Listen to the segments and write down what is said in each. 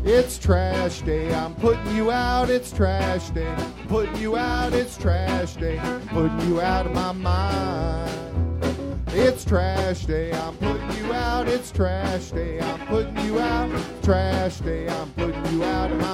It's trash day, I'm putting you out, it's trash day. Putting you out, it's trash day. Putting you out of my mind. It's trash day, I'm putting you out, it's trash day. I'm putting you out, trash day. I'm putting you out of my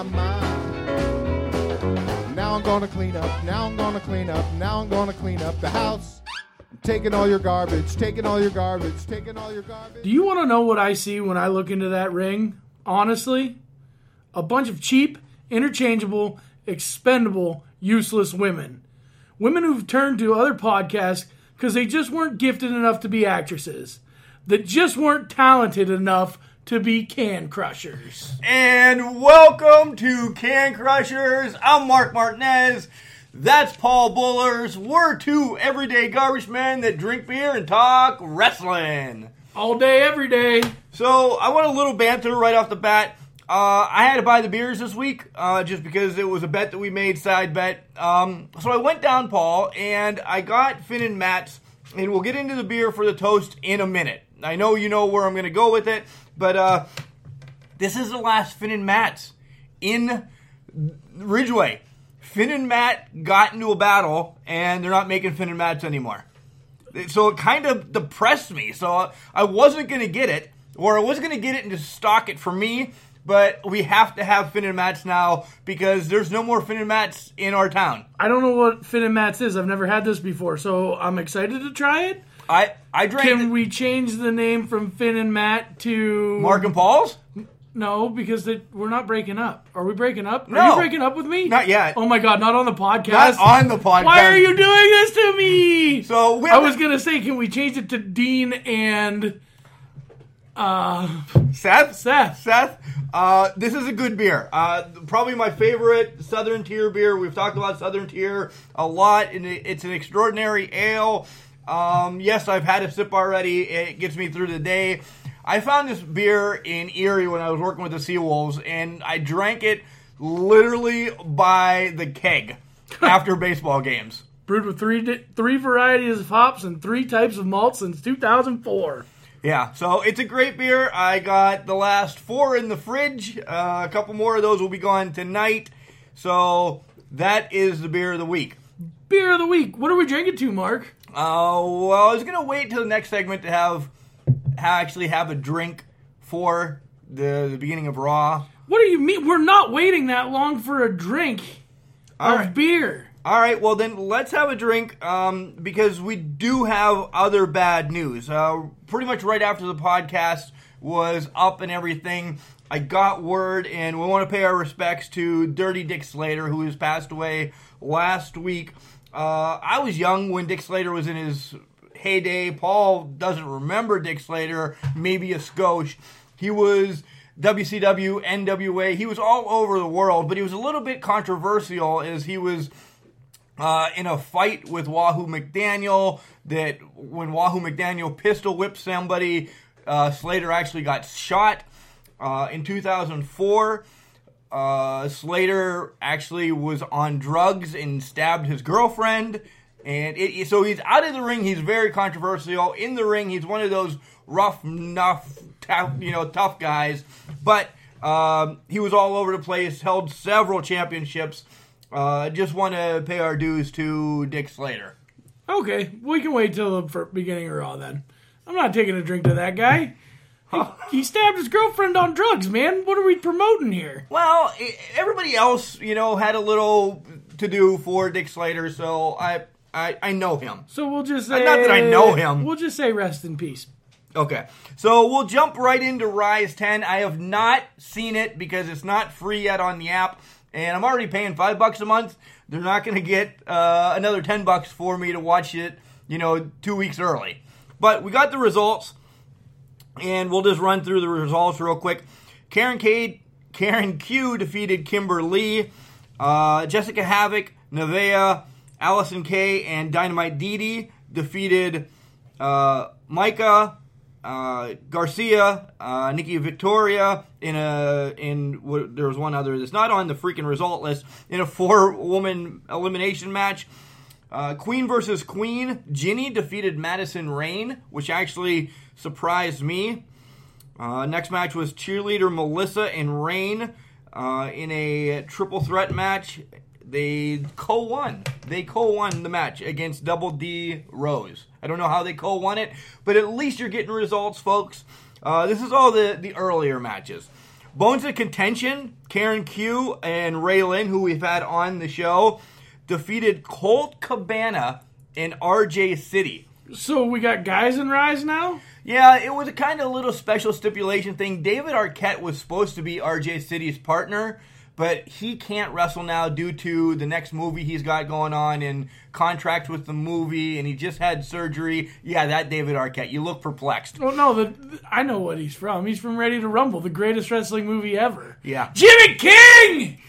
mind. Now I'm gonna clean up, now I'm gonna clean up, now I'm gonna clean up the house. Taking all your garbage, taking all your garbage, taking all your garbage. Do you want to know what I see when I look into that ring? Honestly? A bunch of cheap, interchangeable, expendable, useless women. Women who've turned to other podcasts because they just weren't gifted enough to be actresses. That just weren't talented enough to be can crushers. And welcome to Can Crushers. I'm Mark Martinez. That's Paul Bullers. We're two everyday garbage men that drink beer and talk wrestling. All day, every day. So I want a little banter right off the bat. I had to buy the beers this week just because it was a bet that we made, side bet. So I went down, Paul, and I got Finn and Matt's, and we'll get into the beer for the toast in a minute. I know you know where I'm going to go with it, but this is the last Finn and Matt's in Ridgeway. Finn and Matt got into a battle, and they're not making Finn and Matt's anymore. So it kind of depressed me. So I wasn't going to get it, or I wasn't going to get it and just stock it for me. But we have to have Finn and Matt's now because there's no more Finn and Matt's in our town. I don't know what Finn and Matt's is. I've never had this before, so I'm excited to try it. I drank Can we change the name from Finn and Matt to... Mark and Paul's? No, because we're not breaking up. Are we breaking up? No. Are you breaking up with me? Not yet. Oh my God, not on the podcast? Not on the podcast. Why are you doing this to me? So I was going to say, can we change it to Dean and... Seth? Seth. This is a good beer. Probably my favorite Southern Tier beer. We've talked about Southern Tier a lot, and it's an extraordinary ale. Yes, I've had a sip already. It gets me through the day. I found this beer in Erie when I was working with the Seawolves, and I drank it literally by the keg after baseball games. Brewed with three varieties of hops and 3 types of malt since 2004. Yeah, so it's a great beer. I got the last 4 in the fridge. A couple more of those will be gone tonight. So that is the beer of the week. Beer of the week. What are we drinking to, Mark? Well, I was going to wait till the next segment to actually have a drink for the beginning of Raw. What do you mean? We're not waiting that long for a drink of beer. All right, well then let's have a drink because we do have other bad news. Pretty much right after the podcast was up and everything, I got word, and we want to pay our respects to Dirty Dick Slater, who has passed away last week. I was young when Dick Slater was in his heyday. Paul doesn't remember Dick Slater, maybe a skosh. He was WCW, NWA. He was all over the world, but he was a little bit controversial as he was in a fight with Wahoo McDaniel, that when Wahoo McDaniel pistol whipped somebody, Slater actually got shot. In 2004, Slater actually was on drugs and stabbed his girlfriend. And so he's out of the ring. He's very controversial. In the ring, he's one of those rough, tough guys. But he was all over the place, held several championships. Just want to pay our dues to Dick Slater. Okay, we can wait till the beginning of Raw then. I'm not taking a drink to that guy. He stabbed his girlfriend on drugs, man. What are we promoting here? Well, everybody else, had a little to do for Dick Slater, so I know him. So we'll just say... Not that I know him. We'll just say rest in peace. Okay, so we'll jump right into Rise 10. I have not seen it because it's not free yet on the app. And I'm already paying $5 a month. They're not going to get another $10 for me to watch it, 2 weeks early. But we got the results, and we'll just run through the results real quick. Karen Q defeated Kimber Lee. Jessica Havoc, Nevaeh, Allison Kay, and Dynamite Didi defeated Micah, Garcia, Nikki Victoria there was one other that's not on the freaking result list in a 4-woman elimination match. Queen versus Queen, Ginny defeated Madison Rayne, which actually surprised me. Next match was cheerleader Melissa and Rain in a triple threat match. They co-won. They co-won the match against Double D Rose. I don't know how they co-won it, but at least you're getting results, folks. This is all the earlier matches. Bones of Contention, Karen Q and Raylan, who we've had on the show, defeated Colt Cabana and RJ City. So we got guys in Rise now? Yeah, it was a kind of little special stipulation thing. David Arquette was supposed to be RJ City's partner, but he can't wrestle now due to the next movie he's got going on and contract with the movie, and he just had surgery. Yeah, that David Arquette. You look perplexed. Well, no, I know what he's from. He's from Ready to Rumble, the greatest wrestling movie ever. Yeah. Jimmy King!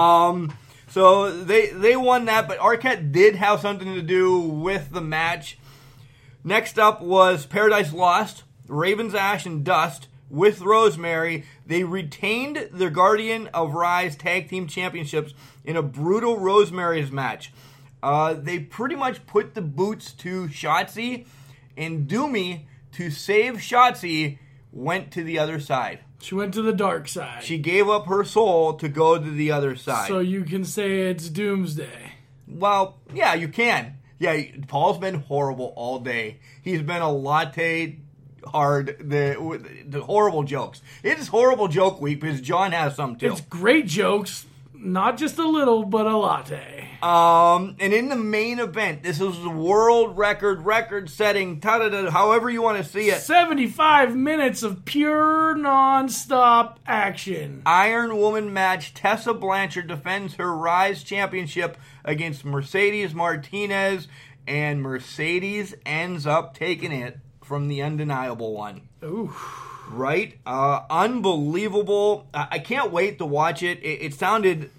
So they won that, but Arquette did have something to do with the match. Next up was Paradise Lost, Raven's Ash and Dust with Rosemary. They retained their Guardian of Rise Tag Team Championships in a brutal Rosemary's match. They pretty much put the boots to Shotzi, and Doomy, to save Shotzi, went to the other side. She went to the dark side. She gave up her soul to go to the other side. So you can say it's Doomsday. Well, yeah, you can. Yeah, Paul's been horrible all day. He's been a latte hard, the horrible jokes. It is horrible joke week because John has some too. It's great jokes, not just a little, but a latte. And in the main event, this is a world record-setting, however you want to see it. 75 minutes of pure non-stop action. Iron Woman match. Tessa Blanchard defends her Rise Championship against Mercedes Martinez, and Mercedes ends up taking it from the Undeniable One. Ooh. Right? Unbelievable. I can't wait to watch it. It sounded...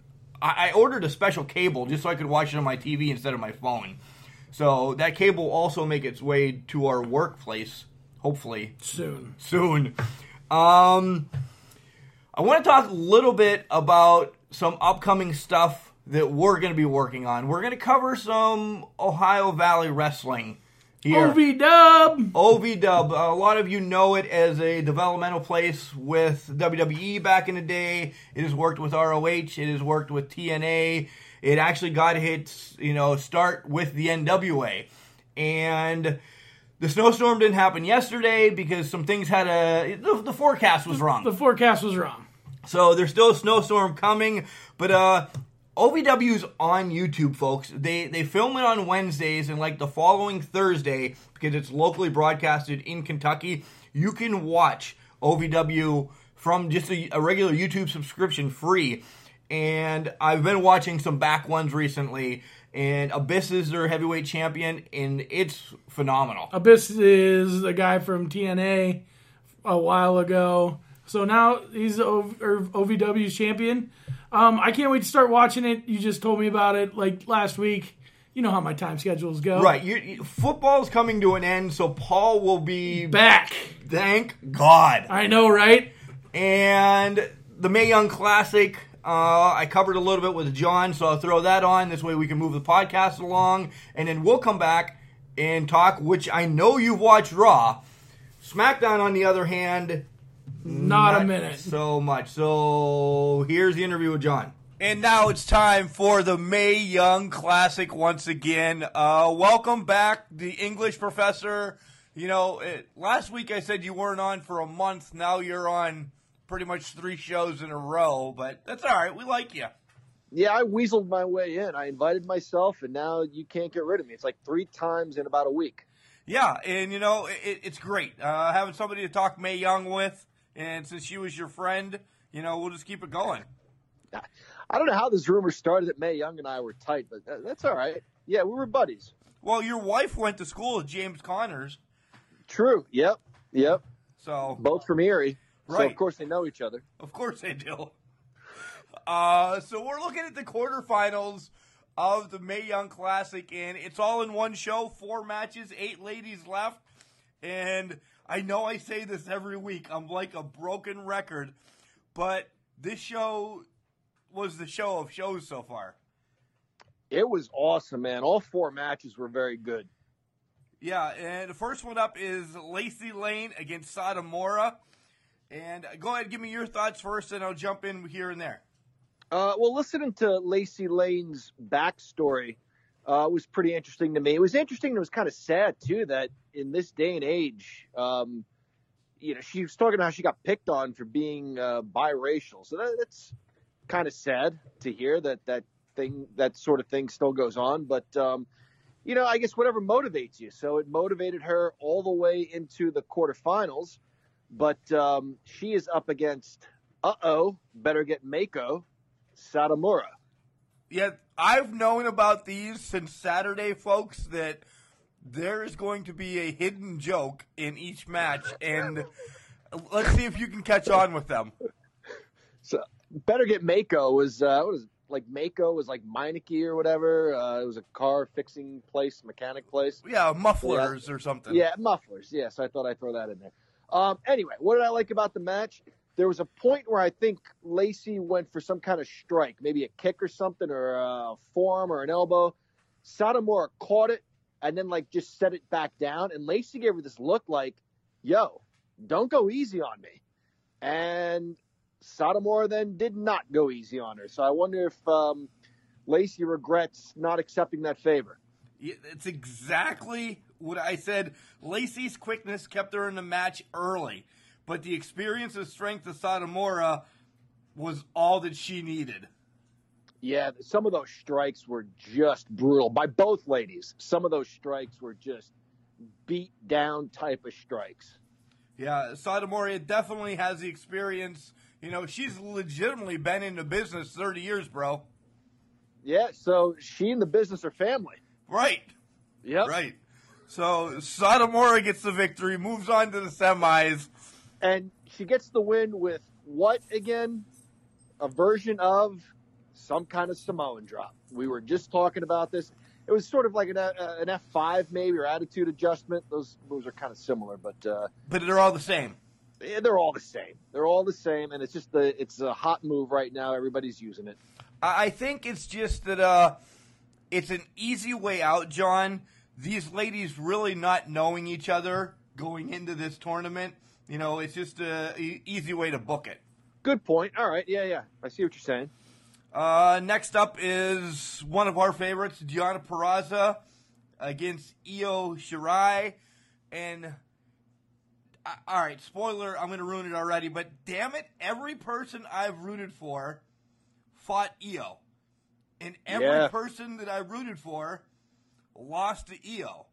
I ordered a special cable just so I could watch it on my TV instead of my phone. So that cable will also make its way to our workplace, hopefully. Soon. I want to talk a little bit about some upcoming stuff that we're going to be working on. We're going to cover some Ohio Valley Wrestling here. OV-Dub! OV-Dub. A lot of you know it as a developmental place with WWE back in the day. It has worked with ROH. It has worked with TNA. It actually got its, start with the NWA. And the snowstorm didn't happen yesterday because some things had the forecast was wrong. The forecast was wrong. So there's still a snowstorm coming, but OVW's on YouTube, folks. They film it on Wednesdays, and like the following Thursday, because it's locally broadcasted in Kentucky, you can watch OVW from just a regular YouTube subscription free. And I've been watching some back ones recently, and Abyss is their heavyweight champion, and it's phenomenal. Abyss is the guy from TNA a while ago. So now he's OVW's champion. I can't wait to start watching it. You just told me about it like last week. You know how my time schedules go. Right. Football's coming to an end, so Paul will be back. Thank God. I know, right? And the Mae Young Classic, I covered a little bit with John, so I'll throw that on. This way we can move the podcast along. And then we'll come back and talk, which I know you've watched Raw. SmackDown, on the other hand... Not a minute. So much. So here's the interview with John. And now it's time for the Mae Young Classic once again. Welcome back, the English professor. Last week I said you weren't on for a month. Now you're on pretty much 3 shows in a row, but that's all right. We like you. Yeah, I weaseled my way in. I invited myself, and now you can't get rid of me. It's like 3 times in about a week. Yeah, and it's great having somebody to talk Mae Young with. And since she was your friend, we'll just keep it going. I don't know how this rumor started that Mae Young and I were tight, but that's all right. Yeah, we were buddies. Well, your wife went to school with James Connors. True. Yep. So both from Erie. Right. So, of course, they know each other. Of course they do. So we're looking at the quarterfinals of the Mae Young Classic, and it's all in one show. 4 matches, 8 ladies left. And I know I say this every week. I'm like a broken record. But this show was the show of shows so far. It was awesome, man. All 4 matches were very good. Yeah, and the first one up is Lacey Lane against Satomura. And go ahead, give me your thoughts first, and I'll jump in here and there. Well, listening to Lacey Lane's backstory was pretty interesting to me. It was interesting. And it was kind of sad too that in this day and age, she was talking about how she got picked on for being biracial. So that's kind of sad to hear that sort of thing still goes on. But I guess whatever motivates you. So it motivated her all the way into the quarterfinals. But she is up against better get Mako Satomura. Yeah, I've known about these since Saturday, folks, that there is going to be a hidden joke in each match, and let's see if you can catch on with them. So, better get Mako was Mako was like Meineke or whatever. It was a car fixing place, mechanic place. Yeah, mufflers or something. Yeah, mufflers. Yeah, so I thought I'd throw that in there. Anyway, what did I like about the match? There was a point where I think Lacey went for some kind of strike, maybe a kick or something, or a forearm or an elbow. Satomura caught it and then just set it back down. And Lacey gave her this look like, yo, don't go easy on me. And Satomura then did not go easy on her. So I wonder if Lacey regrets not accepting that favor. Yeah, it's exactly what I said. Lacey's quickness kept her in the match early. But the experience and strength of Satomura was all that she needed. Yeah, some of those strikes were just brutal by both ladies. Some of those strikes were just beat down type of strikes. Yeah, Satomura definitely has the experience. She's legitimately been in the business 30 years, bro. Yeah, so she and the business are family. Right. Yep. Right. So Satomura gets the victory, moves on to the semis. And she gets the win with what again? A version of some kind of Samoan drop. We were just talking about this. It was sort of like an F5 maybe, or attitude adjustment. Those moves are kind of similar, but they're all the same. Yeah, they're all the same. They're all the same, and it's a hot move right now. Everybody's using it. I think it's just that it's an easy way out, John. These ladies really not knowing each other going into this tournament. It's just an easy way to book it. Good point. All right. Yeah. I see what you're saying. Next up is one of our favorites, Deonna Purrazzo, against Io Shirai. And, all right, spoiler, I'm going to ruin it already, but damn it, every person I've rooted for fought Io. And every person that I rooted for lost to Io.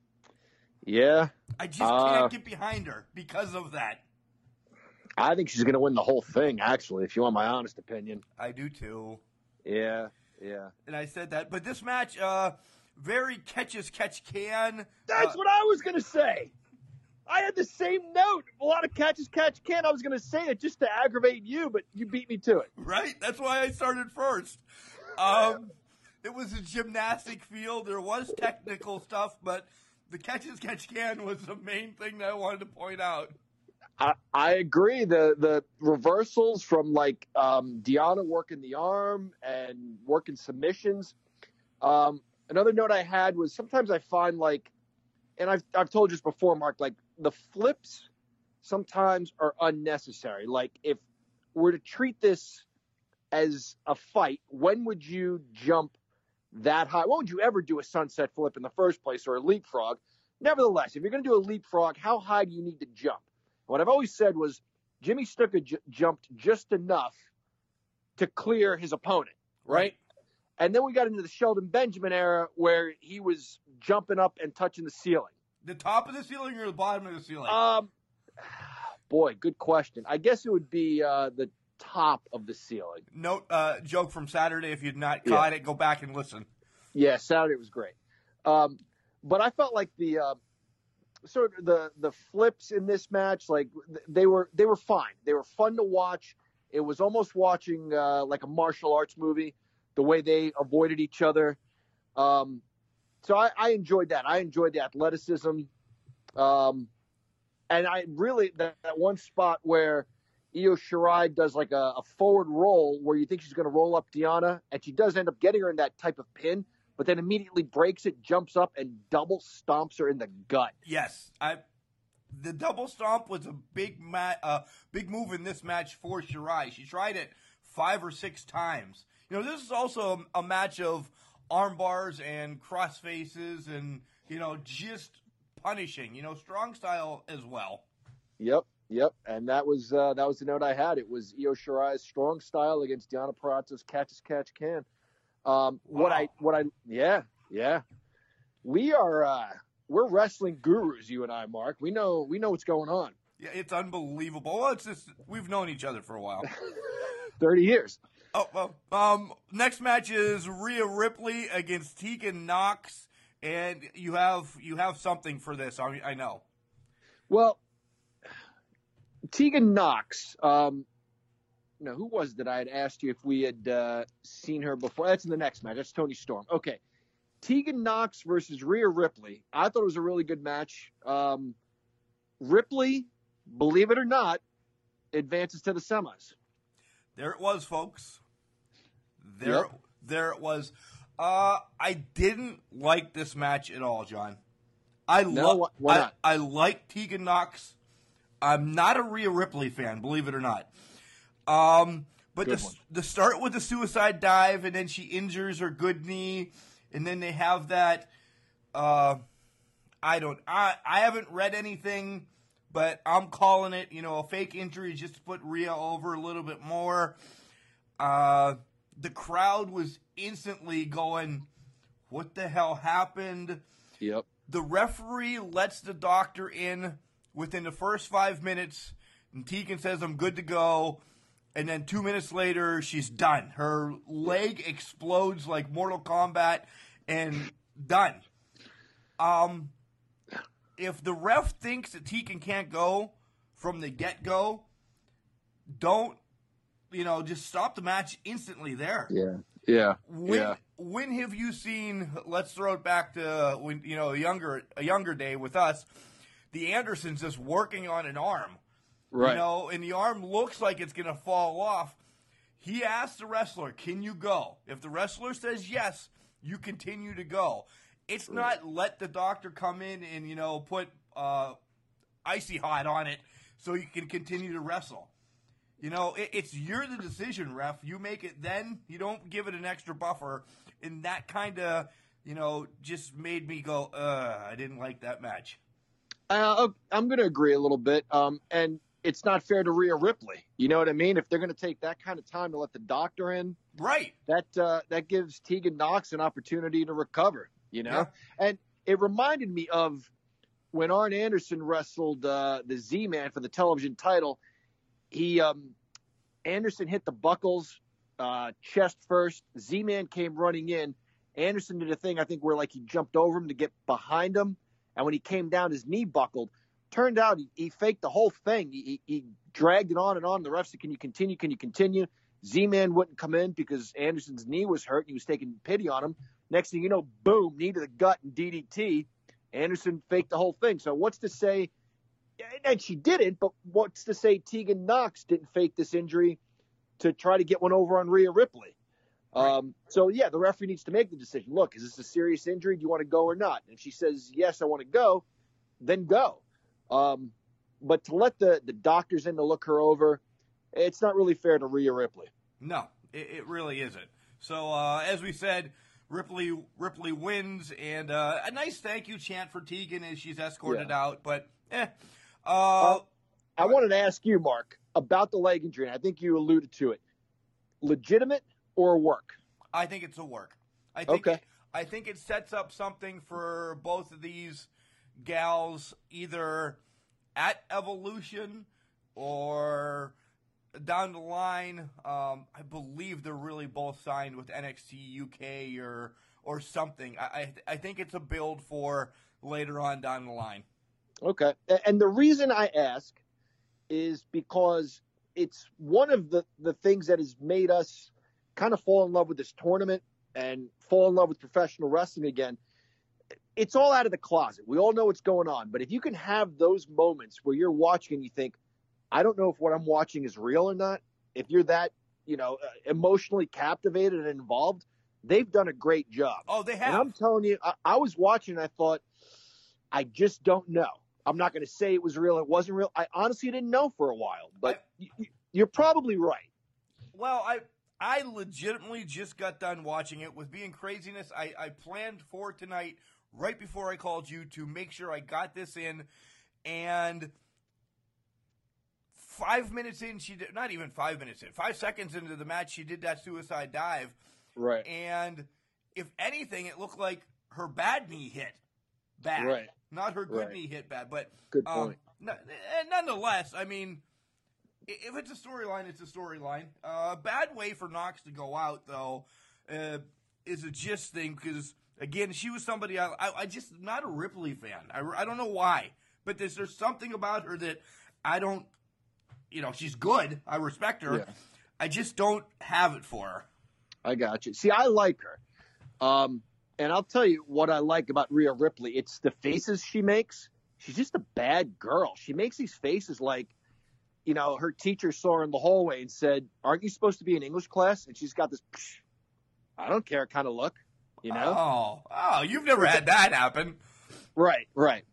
Yeah. I just can't get behind her because of that. I think she's going to win the whole thing, actually, if you want my honest opinion. I do, too. Yeah. And I said that. But this match, very catch-as-catch-can. That's what I was going to say. I had the same note. A lot of catch-as-catch-can. I was going to say it just to aggravate you, but you beat me to it. Right? That's why I started first. It was a gymnastic field. There was technical stuff, but the catch-as-catch-can was the main thing that I wanted to point out. I agree. The reversals from Deonna working the arm and working submissions. Another note I had was sometimes I find and I've told you this before, Mark, the flips sometimes are unnecessary. If we're to treat this as a fight, when would you jump that high? When would you ever do a sunset flip in the first place or a leapfrog? Nevertheless, if you're going to do a leapfrog, how high do you need to jump? What I've always said was Jimmy Snuka jumped just enough to clear his opponent, right? And then we got into the Shelton Benjamin era where he was jumping up and touching the ceiling. The top of the ceiling or the bottom of the ceiling? Boy, good question. I guess it would be the top of the ceiling. Note, joke from Saturday. If you'd not caught it, go back and listen. Yeah, Saturday was great. But I felt like the flips in this match, they were fine. They were fun to watch. It was almost watching like a martial arts movie, the way they avoided each other. So I enjoyed that. I enjoyed the athleticism. And I really, that one spot where Io Shirai does a forward roll where you think she's going to roll up Deonna, and she does end up getting her in that type of pin, but then immediately breaks it, jumps up, and double stomps her in the gut. Yes. the double stomp was a big move in this match for Shirai. She tried it 5 or 6 times. This is also a match of arm bars and cross faces and, just punishing, strong style as well. Yep. And that was the note I had. It was Io Shirai's strong style against Deonna Purrazzo's catch as catch can. Wow. Yeah. We're wrestling gurus, you and I, Mark. We know what's going on. Yeah, it's unbelievable. Well, it's just we've known each other for a while. 30 years. Oh, well. Next match is Rhea Ripley against Tegan Nox, and you have something for this. I know. Well, Tegan Nox, who was that I had asked you if we had seen her before? That's in the next match. That's Toni Storm. Okay. Tegan Nox versus Rhea Ripley. I thought it was a really good match. Ripley, believe it or not, advances to the semis. There it was, folks. Yep. There it was. I didn't like this match at all, John. Why not? I like Tegan Nox. I'm not a Rhea Ripley fan, believe it or not. But the start with the suicide dive, and then she injures her good knee, and then they have that. I haven't read anything, but I'm calling it, a fake injury just to put Rhea over a little bit more. The crowd was instantly going, "What the hell happened?" Yep. The referee lets the doctor in within the first 5 minutes, and Tegan says, "I'm good to go." And then 2 minutes later, she's done. Her leg explodes like Mortal Kombat, and done. If the ref thinks that Tegan can't go from the get-go, don't, just stop the match instantly there. Yeah. When have you seen, let's throw it back to when, a younger day with us, the Andersons just working on an arm. Right. And the arm looks like it's going to fall off. He asks the wrestler, "Can you go?" If the wrestler says yes, you continue to go. It's not let the doctor come in and, put icy hot on it so you can continue to wrestle. It's you're the decision, ref. You make it then. You don't give it an extra buffer. And that kind of, just made me go, I didn't like that match. I'm going to agree a little bit. And it's not fair to Rhea Ripley. You know what I mean? If they're going to take that kind of time to let the doctor in, right? That gives Tegan Nox an opportunity to recover. Yeah. And it reminded me of when Arn Anderson wrestled the Z-Man for the television title. Anderson hit the buckles chest first. Z-Man came running in. Anderson did a thing, I think, where he jumped over him to get behind him, and when he came down, his knee buckled. Turned out he faked the whole thing. He dragged it on and on. The ref said, "Can you continue? Can you continue?" Z-Man wouldn't come in because Anderson's knee was hurt. And he was taking pity on him. Next thing you know, boom, knee to the gut and DDT. Anderson faked the whole thing. So what's to say, and she didn't, but what's to say Tegan Nox didn't fake this injury to try to get one over on Rhea Ripley? Right. The referee needs to make the decision. Look, is this a serious injury? Do you want to go or not? And if she says, yes, I want to go, then go. But to let the doctors in to look her over, it's not really fair to Rhea Ripley. No, it really isn't. So, as we said, Ripley wins, and a nice thank you chant for Tegan as she's escorted out. But, I wanted to ask you, Mark, about the leg injury, and I think you alluded to it. Legitimate or a work? I think it's a work. I think it sets up something for both of these gals, either at Evolution or down the line. I believe they're really both signed with NXT UK or something. I think it's a build for later on down the line. Okay. And the reason I ask is because it's one of the things that has made us kind of fall in love with this tournament and fall in love with professional wrestling again. It's all out of the closet. We all know what's going on. But if you can have those moments where you're watching and you think, I don't know if what I'm watching is real or not, if you're that, emotionally captivated and involved, they've done a great job. Oh, they have. And I'm telling you, I was watching and I thought, I just don't know. I'm not going to say it was real. It wasn't real. I honestly didn't know for a while, but you're probably right. Well, I legitimately just got done watching it. With being craziness, I planned for tonight right before I called you to make sure I got this in. And 5 minutes in, she did, not even 5 minutes in, 5 seconds into the match, she did that suicide dive. Right. And if anything, it looked like her bad knee hit bad. Right. Not her good knee hit bad. But good point. Nonetheless, I mean, if it's a storyline, it's a storyline. Bad way for Nox to go out, though, is a Gist thing because, again, she was somebody I just not a Ripley fan. I don't know why, but there's something about her that I don't, she's good. I respect her. Yeah. I just don't have it for her. I got you. See, I like her. And I'll tell you what I like about Rhea Ripley. It's the faces she makes. She's just a bad girl. She makes these faces like, her teacher saw her in the hallway and said, "Aren't you supposed to be in English class?" And she's got this, I don't care kind of look, Oh, you've never had that happen. Right.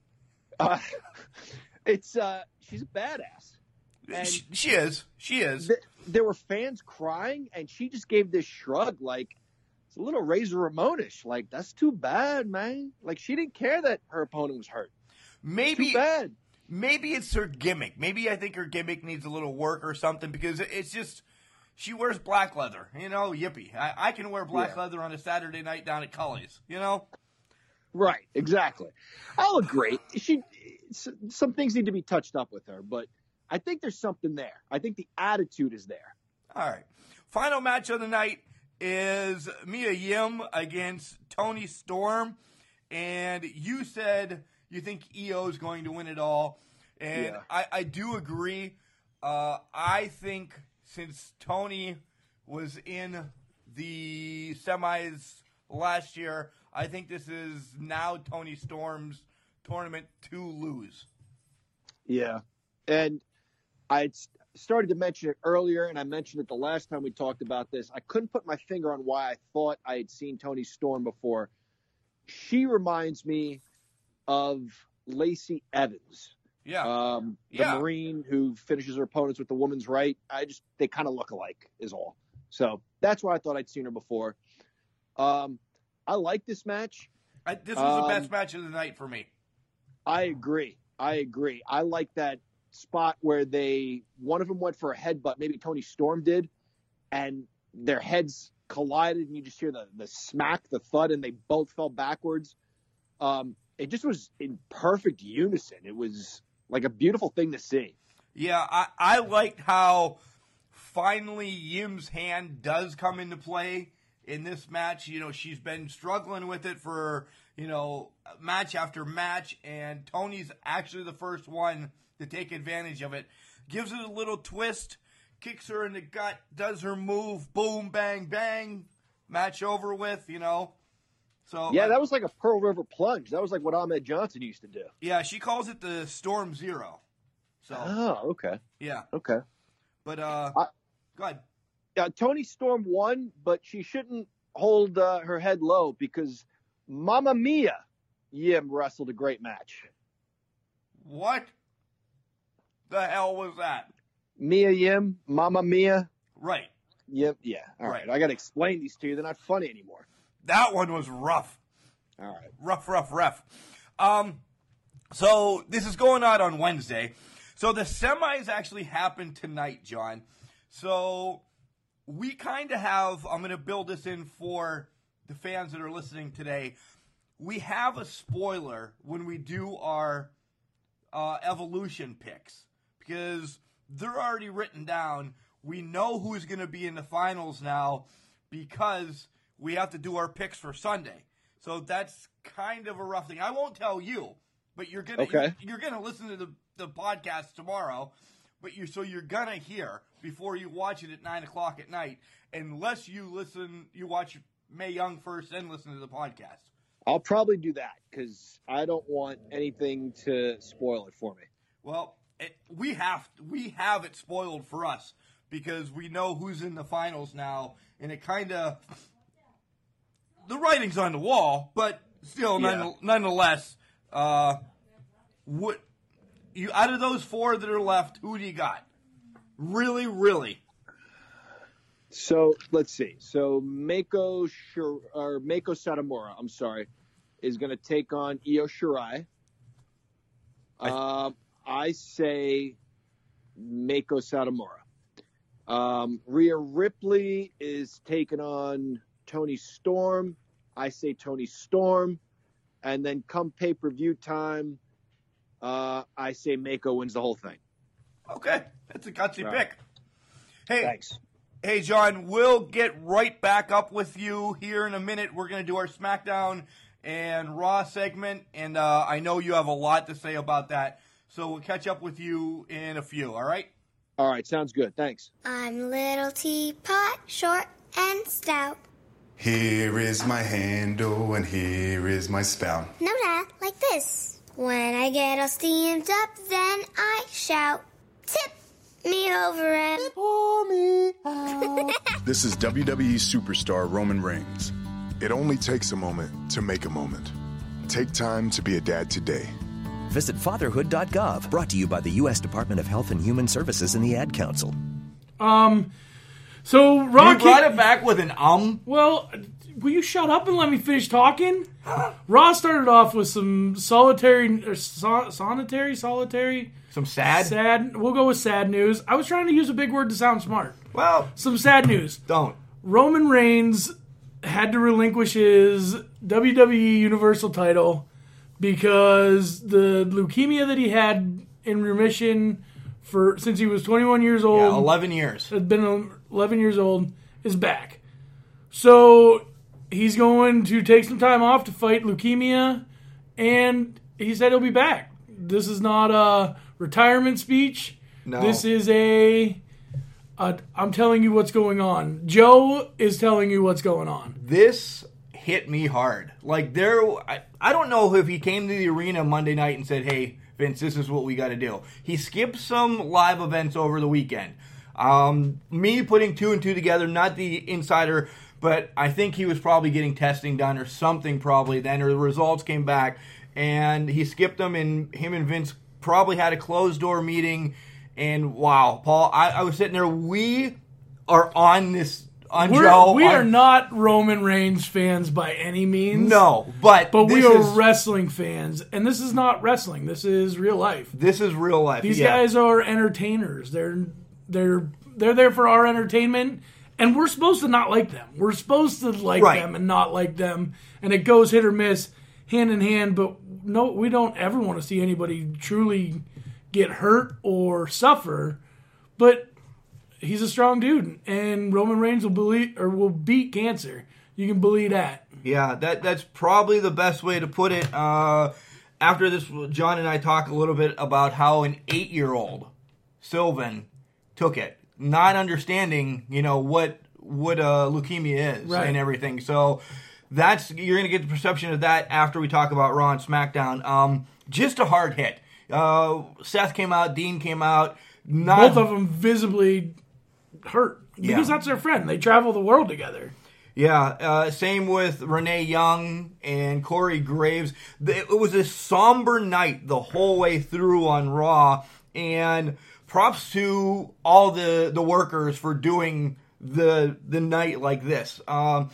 She's a badass. And she is. There were fans crying, and she just gave this shrug like, it's a little Razor Ramonish. Like, that's too bad, man. Like, she didn't care that her opponent was hurt. Maybe, too bad. Maybe it's her gimmick. Maybe I think her gimmick needs a little work or something because it's just, she wears black leather. Yippee. I can wear black leather on a Saturday night down at Cully's, Right, exactly. I'll agree. Some things need to be touched up with her, but I think there's something there. I think the attitude is there. All right. Final match of the night is Mia Yim against Toni Storm. And you said you think EO is going to win it all. And I do agree. I think since Toni was in the semis last year, I think this is now Toni Storm's tournament to lose. Yeah. And I started to mention it earlier, and I mentioned it the last time we talked about this. I couldn't put my finger on why I thought I had seen Toni Storm before. She reminds me of Lacey Evans. Yeah. The Marine who finishes her opponents with the woman's right. They kind of look alike is all. So that's why I thought I'd seen her before. I like this match. This was the best match of the night for me. I agree. I like that spot where one of them went for a headbutt, maybe Toni Storm did, and their heads collided, and you just hear the smack, the thud, and they both fell backwards. It just was in perfect unison. It was like a beautiful thing to see. Yeah, I liked how finally Yim's hand does come into play in this match. She's been struggling with it for, match after match, and Toni's actually the first one to take advantage of it. Gives it a little twist, kicks her in the gut, does her move, boom, bang, bang, match over with, So yeah, that was like a Pearl River plunge. That was like what Ahmed Johnson used to do. Yeah, she calls it the Storm Zero. So. Oh, okay. Yeah. Okay. But, go ahead. Yeah, Toni Storm won, but she shouldn't hold her head low because Mamma Mia Yim wrestled a great match. What the hell was that? Mia Yim, Mamma Mia. Right. Yep. Yeah. All right. I got to explain these to you. They're not funny anymore. That one was rough. All right. Rough. So this is going on Wednesday. So the semis actually happened tonight, John. So we kind of have, I'm going to build this in for the fans that are listening today. We have a spoiler when we do our Evolution picks because they're already written down. We know who's going to be in the finals now because we have to do our picks for Sunday. So that's kind of a rough thing. I won't tell you, but you're gonna listen to the podcast tomorrow. But you're gonna hear before you watch it at 9:00 at night, unless you watch Mae Young first, then listen to the podcast. I'll probably do that because I don't want anything to spoil it for me. Well, we have it spoiled for us because we know who's in the finals now, and it kind of the writing's on the wall, but still, nonetheless, out of those 4 that are left, who do you got? Really, really. So let's see. So Mako Satomura, is going to take on Io Shirai. I say Mako Satomura. Rhea Ripley is taking on Toni Storm. I say Toni Storm. And then come pay-per-view time, I say Mako wins the whole thing. Okay, that's a gutsy pick. Hey, thanks. Hey, John, we'll get right back up with you here in a minute. We're going to do our SmackDown and Raw segment, and I know you have a lot to say about that. So we'll catch up with you in a few, all right? All right, sounds good. Thanks. I'm little teapot, short and stout. Here is my handle and here is my spout. No, Dad, like this. When I get all steamed up, then I shout, tip me over and pour me out. This is WWE superstar Roman Reigns. It only takes a moment to make a moment. Take time to be a dad today. Visit fatherhood.gov, brought to you by the U.S. Department of Health and Human Services and the Ad Council. So Raw You brought it back with an Well, will you shut up and let me finish talking? Raw started off with some solitary. Some sad. We'll go with sad news. I was trying to use a big word to sound smart. Well, some sad news. Don't. Roman Reigns had to relinquish his WWE Universal title because the leukemia that he had in remission since he was 21 years old. Yeah, 11 years. Had been 11 years old, is back. So he's going to take some time off to fight leukemia, and he said he'll be back. This is not a retirement speech. No. This is I'm telling you what's going on. Joe is telling you what's going on. This hit me hard. Like, I don't know if he came to the arena Monday night and said, hey, Vince, this is what we got to do. He skipped some live events over the weekend. Me putting 2 and 2 together, not the insider, but I think he was probably getting testing done or something probably then, or the results came back, and he skipped them, and him and Vince probably had a closed-door meeting, and wow, Paul, I was sitting there, we are on this, Joe. We are not Roman Reigns fans by any means. No, but we are wrestling fans, and this is not wrestling. This is real life. This is real life. These guys are entertainers. They're there for our entertainment, and we're supposed to not like them. We're supposed to like them and not like them, and it goes hit or miss, hand in hand. But no, we don't ever want to see anybody truly get hurt or suffer. But he's a strong dude, and Roman Reigns will beat cancer. You can believe that. Yeah, that's probably the best way to put it. After this, John and I talk a little bit about how an 8-year-old, Sylvan, took it, not understanding, what leukemia is and everything. So you're going to get the perception of that after we talk about Raw and SmackDown. Just a hard hit. Seth came out, Dean came out. Both of them visibly hurt because that's their friend. They travel the world together. Yeah, same with Renee Young and Corey Graves. It was a somber night the whole way through on Raw, and props to all the workers for doing the night like this. I'm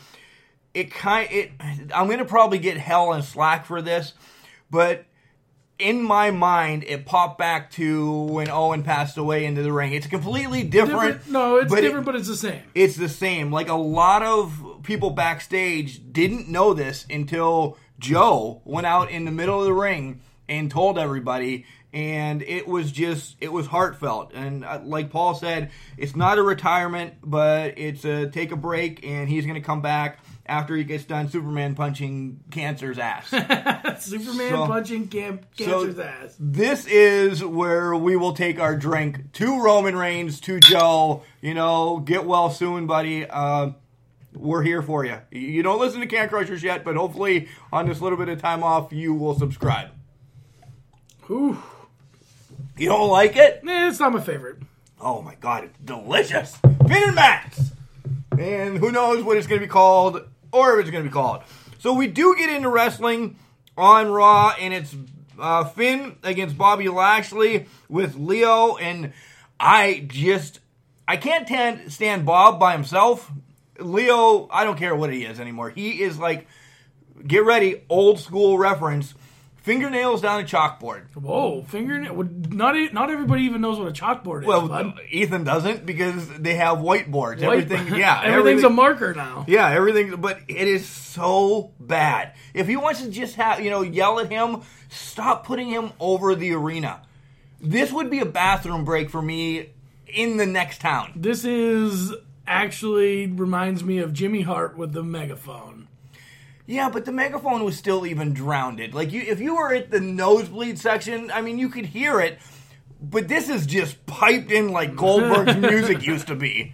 going to probably get hell and slack for this, but in my mind, it popped back to when Owen passed away into the ring. It's completely different. No, it's different, but it's the same. It's the same. Like, a lot of people backstage didn't know this until Joe went out in the middle of the ring and told everybody, and it was heartfelt. And like Paul said, it's not a retirement, but it's a take a break, and he's going to come back after he gets done Superman punching cancer's ass. Punching cancer's ass. This is where we will take our drink to Roman Reigns, to Joe. Get well soon, buddy. We're here for you. You don't listen to Can Crushers yet, but hopefully on this little bit of time off, you will subscribe. Ooh. You don't like it? It's not my favorite. Oh my God, it's delicious. Finn and Max. And who knows what it's going to be called, or if it's going to be called. So we do get into wrestling on Raw, and it's Finn against Bobby Lashley with Leo, and I can't stand Bob by himself. Leo, I don't care what he is anymore. He is like, get ready, old school reference, fingernails down a chalkboard. Whoa, fingernail. Not everybody even knows what a chalkboard is. Well, Ethan doesn't because they have whiteboards. Everything's a marker now. Yeah, everything. But it is so bad. If he wants to just yell at him, stop putting him over the arena. This would be a bathroom break for me in the next town. This is actually reminds me of Jimmy Hart with the megaphone. Yeah, but the megaphone was still even drowned. Like, if you were at the nosebleed section, I mean, you could hear it, but this is just piped in like Goldberg's music used to be.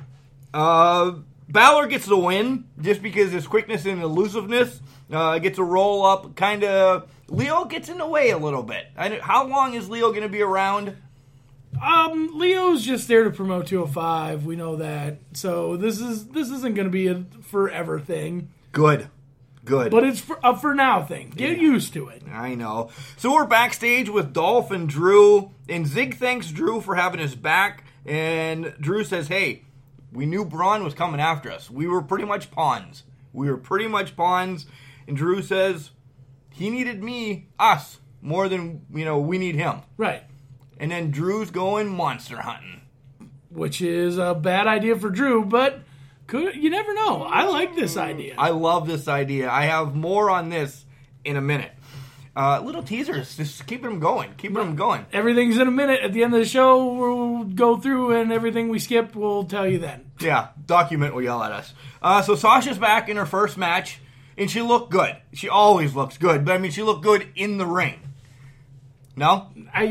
Balor gets the win just because his quickness and elusiveness gets a roll up. Kind of, Leo gets in the way a little bit. How long is Leo going to be around? Leo's just there to promote 205. We know that. So this isn't going to be a forever thing. Good. But it's a for now thing. Get used to it. I know. So we're backstage with Dolph and Drew, and Zig thanks Drew for having his back, and Drew says, hey, we knew Braun was coming after us. We were pretty much pawns. And Drew says, he needed us, more than, we need him. Right. And then Drew's going monster hunting. Which is a bad idea for Drew, but you never know. I like this idea. I love this idea. I have more on this in a minute. Little teasers. Just keeping them going. Everything's in a minute. At the end of the show, we'll go through, and everything we skip, we'll tell you then. Yeah, Document will yell at us. So Sasha's back in her first match, and she looked good. She always looks good, but I mean, she looked good in the ring. No?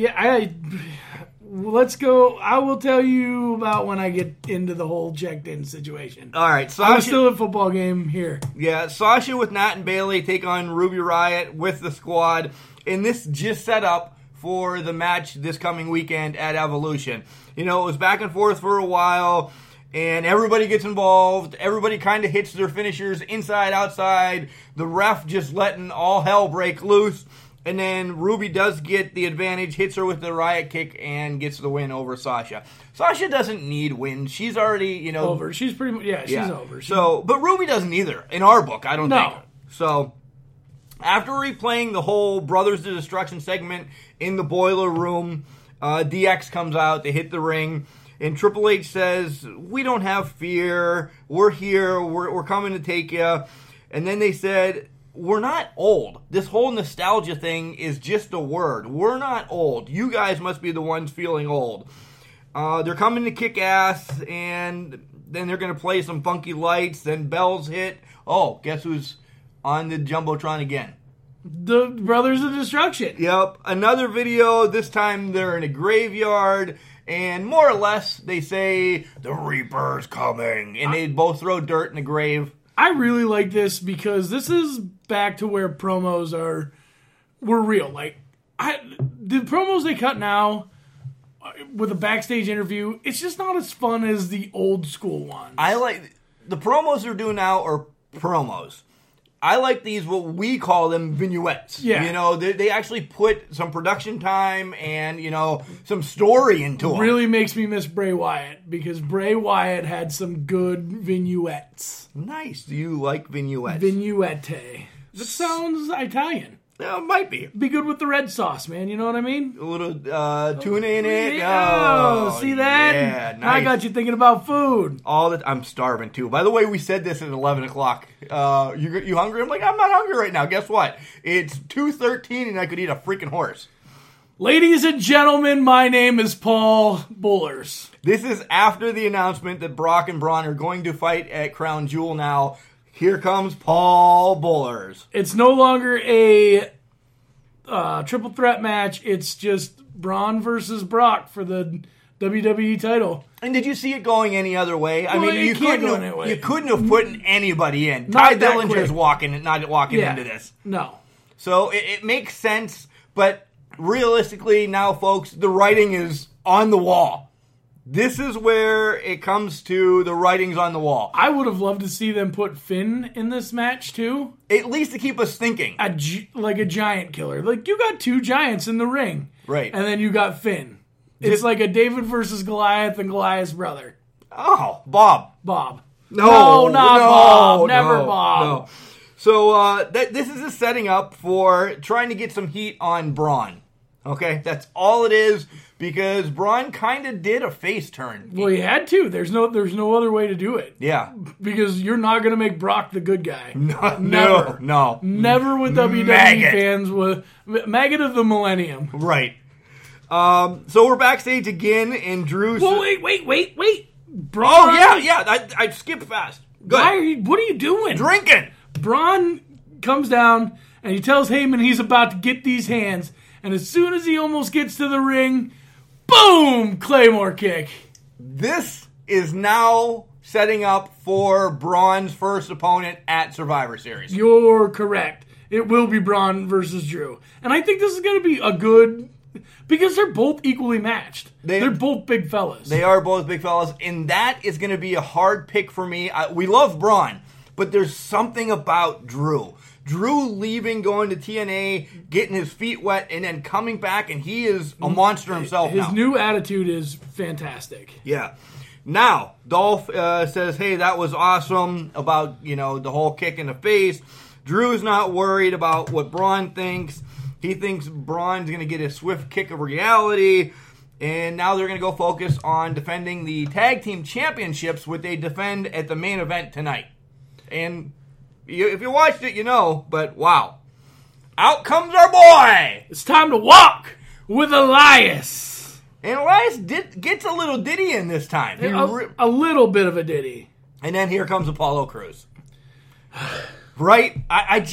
Let's go. I will tell you about when I get into the whole checked-in situation. All right. Sasha, I'm still a football game here. Yeah, Sasha with Nat and Bayley take on Ruby Riott with the squad. And this just set up for the match this coming weekend at Evolution. It was back and forth for a while, and everybody gets involved. Everybody kind of hits their finishers inside, outside. The ref just letting all hell break loose. And then Ruby does get the advantage, hits her with the Riot kick, and gets the win over Sasha. Sasha doesn't need wins. She's already, over. She's pretty much, she's over. But Ruby doesn't either, in our book, I don't think. So, after replaying the whole Brothers to Destruction segment in the boiler room, DX comes out, they hit the ring, and Triple H says, we don't have fear, we're here, we're coming to take you. And then they said, we're not old. This whole nostalgia thing is just a word. We're not old. You guys must be the ones feeling old. They're coming to kick ass, and then they're going to play some funky lights. Then bells hit. Oh, guess who's on the Jumbotron again? The Brothers of Destruction. Yep. Another video. This time they're in a graveyard, and more or less they say, the Reaper's coming. And they both throw dirt in the grave. I really like this because this is back to where promos were real. Like, the promos they cut now with a backstage interview, it's just not as fun as the old school ones. I like the promos they're doing now are promos. I like these, what we call them, vignettes. Yeah. They actually put some production time and, some story into them. Really makes me miss Bray Wyatt because Bray Wyatt had some good vignettes. Nice. Do you like vignettes? Vignette. That sounds Italian. Yeah, it might be. Be good with the red sauce, man. You know what I mean? A little tuna in it. Oh, see that? Yeah, nice. I got you thinking about food. I'm starving, too. By the way, we said this at 11 o'clock. You hungry? I'm like, I'm not hungry right now. Guess what? It's 2:13 and I could eat a freaking horse. Ladies and gentlemen, my name is Paul Bullers. This is after the announcement that Brock and Braun are going to fight at Crown Jewel now. Here comes Paul Bullers. It's no longer a triple threat match. It's just Braun versus Brock for the WWE title. And did you see it going any other way? Well, I mean, you couldn't have put anybody in. Ty Dillinger's not walking into this. No. So it makes sense, but realistically now, folks, the writing is on the wall. This is where it comes to the writings on the wall. I would have loved to see them put Finn in this match, too. At least to keep us thinking. Like a giant killer. Like, you got 2 giants in the ring. Right. And then you got Finn. It's like a David versus Goliath and Goliath's brother. Oh, Bob. No, not Bob. Never Bob. No. So this is a setting up for trying to get some heat on Braun. Okay? That's all it is. Because Braun kind of did a face turn. Well, he had to. There's no other way to do it. Yeah. Because you're not going to make Brock the good guy. No. Never with WWE Maggot. fans. With Maggot of the Millennium. Right. So we're backstage again, and Drew's... Well, wait. Braun. Oh, yeah. I skipped fast. Good. What are you doing? Drinking. Braun comes down, and he tells Heyman he's about to get these hands. And as soon as he almost gets to the ring... Boom! Claymore kick. This is now setting up for Braun's first opponent at Survivor Series. You're correct. It will be Braun versus Drew. And I think this is going to be a good... Because they're both equally matched. They're both big fellas. They are both big fellas. And that is going to be a hard pick for me. We love Braun, but there's something about Drew. Drew leaving, going to TNA, getting his feet wet, and then coming back, and he is a monster himself now. His new attitude is fantastic. Yeah. Now, Dolph says, hey, that was awesome about, the whole kick in the face. Drew's not worried about what Braun thinks. He thinks Braun's going to get a swift kick of reality. And now they're going to go focus on defending the tag team championships, which they defend at the main event tonight. And... if you watched it, you know, but wow. Out comes our boy! It's time to walk with Elias. And Elias gets a little ditty in this time. A little bit of a ditty. And then here comes Apollo Crews. Right?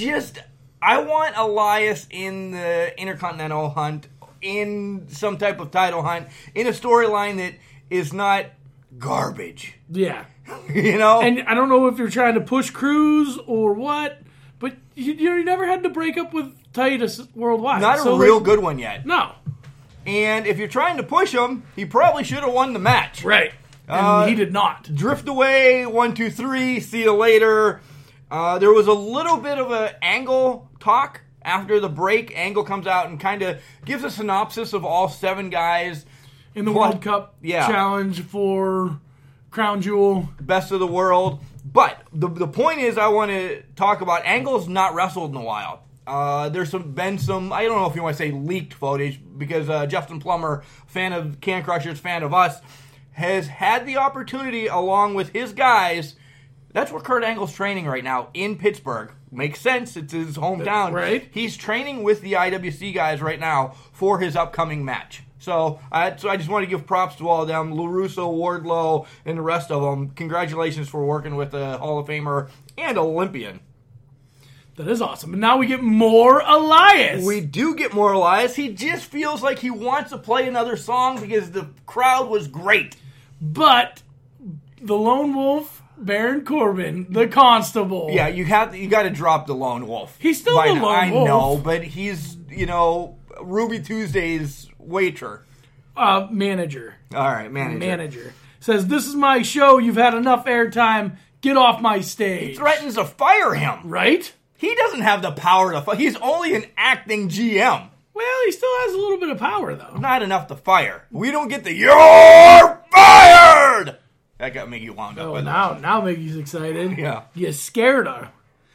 I want Elias in the Intercontinental hunt, in some type of title hunt, in a storyline that is not garbage. Yeah. And I don't know if you're trying to push Cruz or what, but you never had to break up with Titus worldwide. Not a real good one yet. No. And if you're trying to push him, he probably should have won the match. Right. And he did not. Drift away, 1, 2, 3, see you later. There was a little bit of an Angle talk after the break. Angle comes out and kind of gives a synopsis of all 7 guys. In the World Cup challenge for... Crown Jewel. Best of the world. But the point is I want to talk about Angle's not wrestled in a while. There's been some, I don't know if you want to say leaked footage, because Justin Plummer, fan of Can Crushers, fan of us, has had the opportunity along with his guys. That's where Kurt Angle's training right now, in Pittsburgh. Makes sense. It's his hometown. Right. He's training with the IWC guys right now for his upcoming match. So I just want to give props to all of them, LaRusso, Wardlow, and the rest of them. Congratulations for working with a Hall of Famer and Olympian. That is awesome. And now we get more Elias. We do get more Elias. He just feels like he wants to play another song because the crowd was great. But the Lone Wolf, Baron Corbin, the Constable. Yeah, you got to drop the Lone Wolf. He's still the Lone Wolf. I know, but he's, Ruby Tuesday's waiter. Manager. All right, manager. Says, this is my show. You've had enough airtime. Get off my stage. He threatens to fire him. Right? He doesn't have the power to fire. He's only an acting GM. Well, he still has a little bit of power, though. Not enough to fire. We don't get the "you're fired." That got Miggy wound up. Oh, now Miggy's excited. Yeah. You scared her.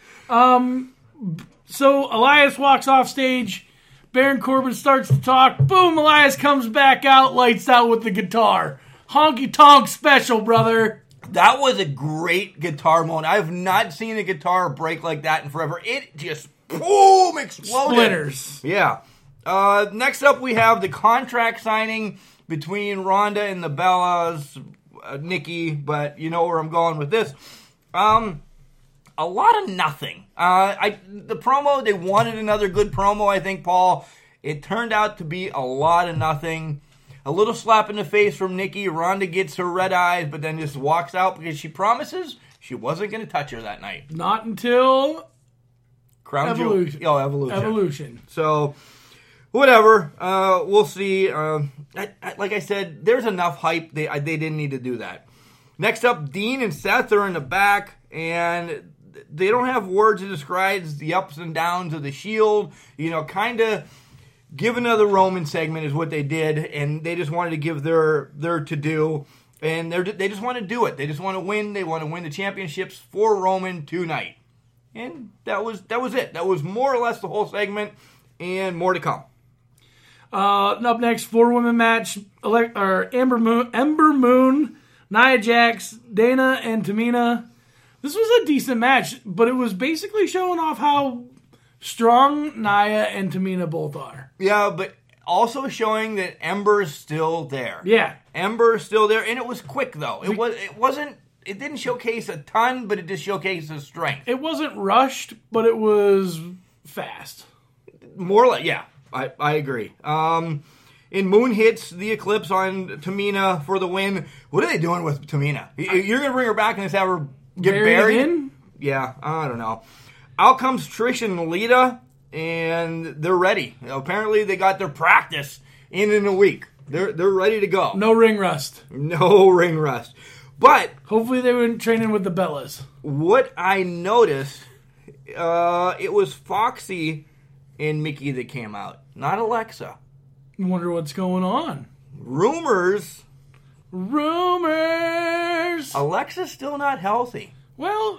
So Elias walks off stage. Baron Corbin starts to talk. Boom, Elias comes back out, lights out with the guitar. Honky tonk special, brother. That was a great guitar moment. I have not seen a guitar break like that in forever. It just, boom, exploded. Splinters. Yeah. Next up, we have the contract signing between Ronda and the Bellas. Nikki, but you know where I'm going with this. A lot of nothing. The promo, they wanted another good promo, I think, Paul. It turned out to be a lot of nothing. A little slap in the face from Nikki. Ronda gets her red eyes, but then just walks out because she promises she wasn't going to touch her that night. Not until Crown Evolution. Evolution. Evolution. So Whatever. We'll see. Like I said, there's enough hype. They didn't need to do that. Next up, Dean and Seth are in the back, and they don't have words to describe the ups and downs of the Shield. Kind of give another Roman segment is what they did, and they just wanted to give their to-do, and they just want to do it. They just want to win. They want to win the championships for Roman tonight. And that was it. That was more or less the whole segment, and more to come. Up next, 4-woman match. Ember Moon, Nia Jax, Dana, and Tamina. This was a decent match, but it was basically showing off how strong Nia and Tamina both are. Yeah, but also showing that Ember's still there. Yeah. Ember's still there, and it was quick, though. It didn't showcase a ton, but it just showcased his strength. It wasn't rushed, but it was fast. More like, yeah, I agree. And Moon hits the Eclipse on Tamina for the win. What are they doing with Tamina? You're going to bring her back and just have her get buried? In? Yeah, I don't know. Out comes Trish and Lita, and they're ready. Apparently, they got their practice in a week. They're ready to go. No ring rust. No ring rust. But hopefully they were training with the Bellas. What I noticed, it was Foxy and Mickey that came out, not Alexa. I wonder what's going on. Rumors. Rumors. Alexa's still not healthy. Well,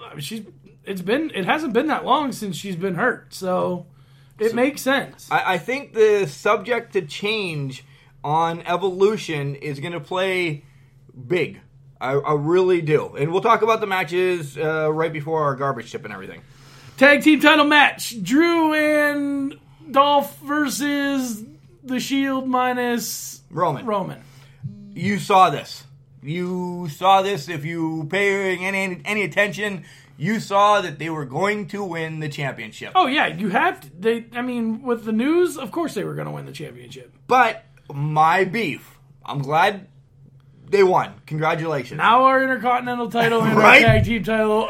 it hasn't been that long since she's been hurt, so it makes sense. I think the subject to change on Evolution is going to play big. I really do. And we'll talk about the matches right before our garbage tip and everything. Tag team title match. Drew and Dolph versus the Shield minus Roman. You saw this. If you pay any attention. You saw that they were going to win the championship. Oh, yeah. You have to. With the news, of course they were going to win the championship. But my beef. I'm glad they won. Congratulations. Now our Intercontinental title and our tag team title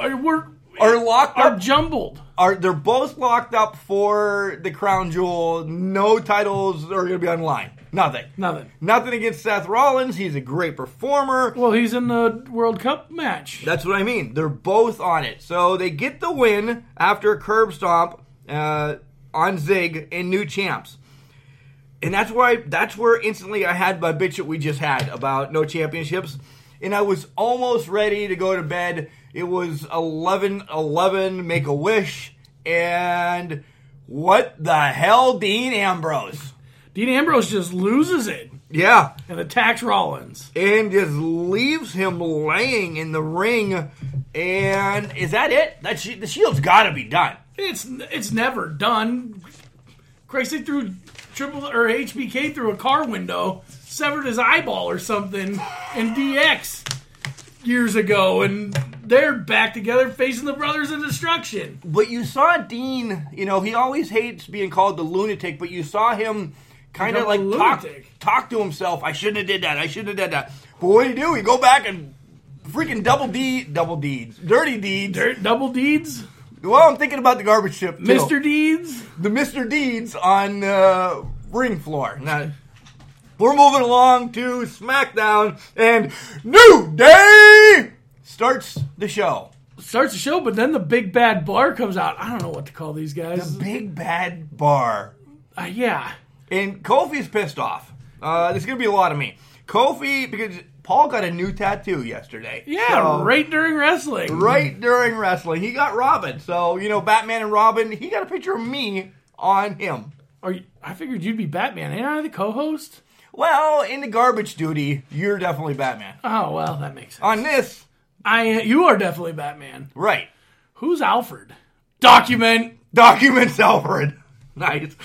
are jumbled. They're both locked up for the crown jewel. No titles are going to be on the line. Nothing against Seth Rollins. He's a great performer. Well, he's in the World Cup match. That's what I mean. They're both on it. So they get the win after a curb stomp on Zig and new champs. And that's where instantly I had my bitch that we just had about no championships. And I was almost ready to go to bed. It was 11:11, make a wish. And what the hell, Dean Ambrose? Dean Ambrose just loses it. Yeah. And attacks Rollins. And just leaves him laying in the ring. And is that it? The Shield's got to be done. It's never done. Christ, they threw HBK through a car window, severed his eyeball or something in DX years ago, and they're back together facing the Brothers of Destruction. But you saw Dean, he always hates being called the lunatic, but you saw him kind of like talk to himself. I shouldn't have did that. But what do? He go back and freaking dirty deeds. Double deeds? Well, I'm thinking about the garbage tip, too. Mr. Deeds? The Mr. Deeds on ring floor. Now, we're moving along to SmackDown, and New Day starts the show. But then the Big Bad Bar comes out. I don't know what to call these guys. The Big Bad Bar. Yeah. And Kofi's pissed off. This is going to be a lot of me. Kofi, because Paul got a new tattoo yesterday. Yeah, right during wrestling. He got Robin. So, Batman and Robin, he got a picture of me on him. I figured you'd be Batman. Ain't I the co-host? Well, in the garbage duty, you're definitely Batman. Oh, well, that makes sense. On this, you are definitely Batman. Right. Who's Alfred? Documents Alfred. Nice.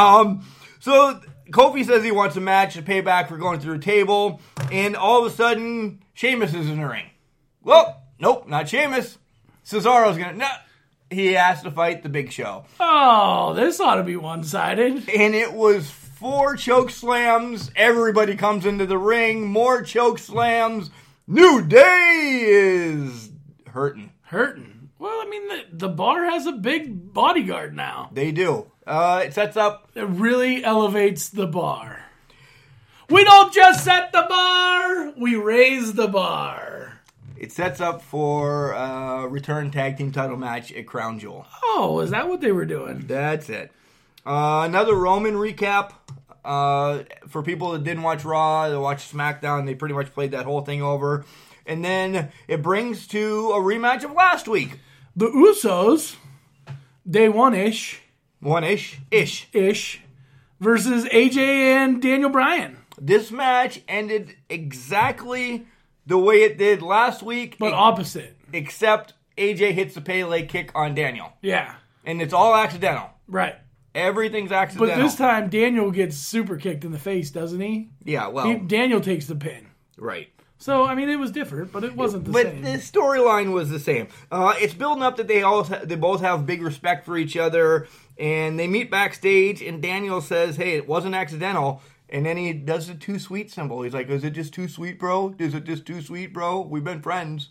So Kofi says he wants a match, a payback for going through a table, and all of a sudden, Sheamus is in the ring. Well, nope, not Sheamus. Cesaro's he has to fight the Big Show. Oh, this ought to be one-sided. And it was 4 choke slams. Everybody comes into the ring. More choke slams. New Day is hurting. Well, I mean, the bar has a big bodyguard now. They do. It sets up. It really elevates the bar. We don't just set the bar, we raise the bar. It sets up for a return tag team title match at Crown Jewel. Oh, is that what they were doing? That's it. Another Roman recap. For people that didn't watch Raw, they watched SmackDown, they pretty much played that whole thing over. And then it brings to a rematch of last week. The Usos, day one-ish. One-ish? Ish. Versus AJ and Daniel Bryan. This match ended exactly the way it did last week. But opposite. Except AJ hits the Pele kick on Daniel. Yeah. And it's all accidental. Right. Everything's accidental. But this time, Daniel gets super kicked in the face, doesn't he? Yeah, well. Daniel takes the pin. Right. So, I mean, it was different, but it wasn't the same. But the storyline was the same. It's building up that they both have big respect for each other, and they meet backstage, and Daniel says, hey, it wasn't accidental. And then he does the too sweet symbol. He's like, is it just too sweet, bro? Is it just too sweet, bro? We've been friends.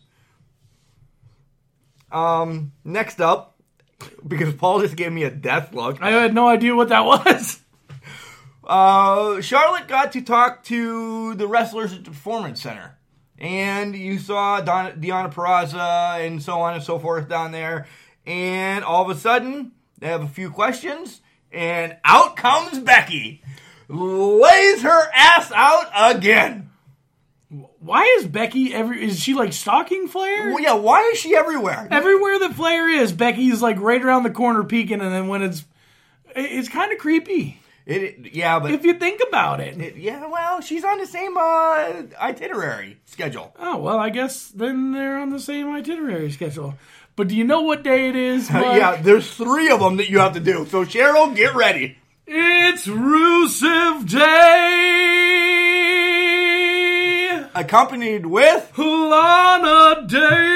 Next up, because Paul just gave me a death look. I had no idea what that was. Charlotte got to talk to the wrestlers at the Performance Center. And you saw Deonna Purrazzo and so on and so forth down there. And all of a sudden, they have a few questions. And out comes Becky. Lays her ass out again. Why is Becky is she like stalking Flair? Well, yeah, why is she everywhere? Everywhere that Flair is, Becky's like right around the corner peeking, and then when it's kind of creepy. Yeah, but if you think about it. Yeah, well, she's on the same itinerary schedule. Oh, well, I guess then they're on the same itinerary schedule. But do you know what day it is, Mike? Yeah, there's 3 of them that you have to do. So, Cheryl, get ready. It's Rusev Day! Accompanied with Lana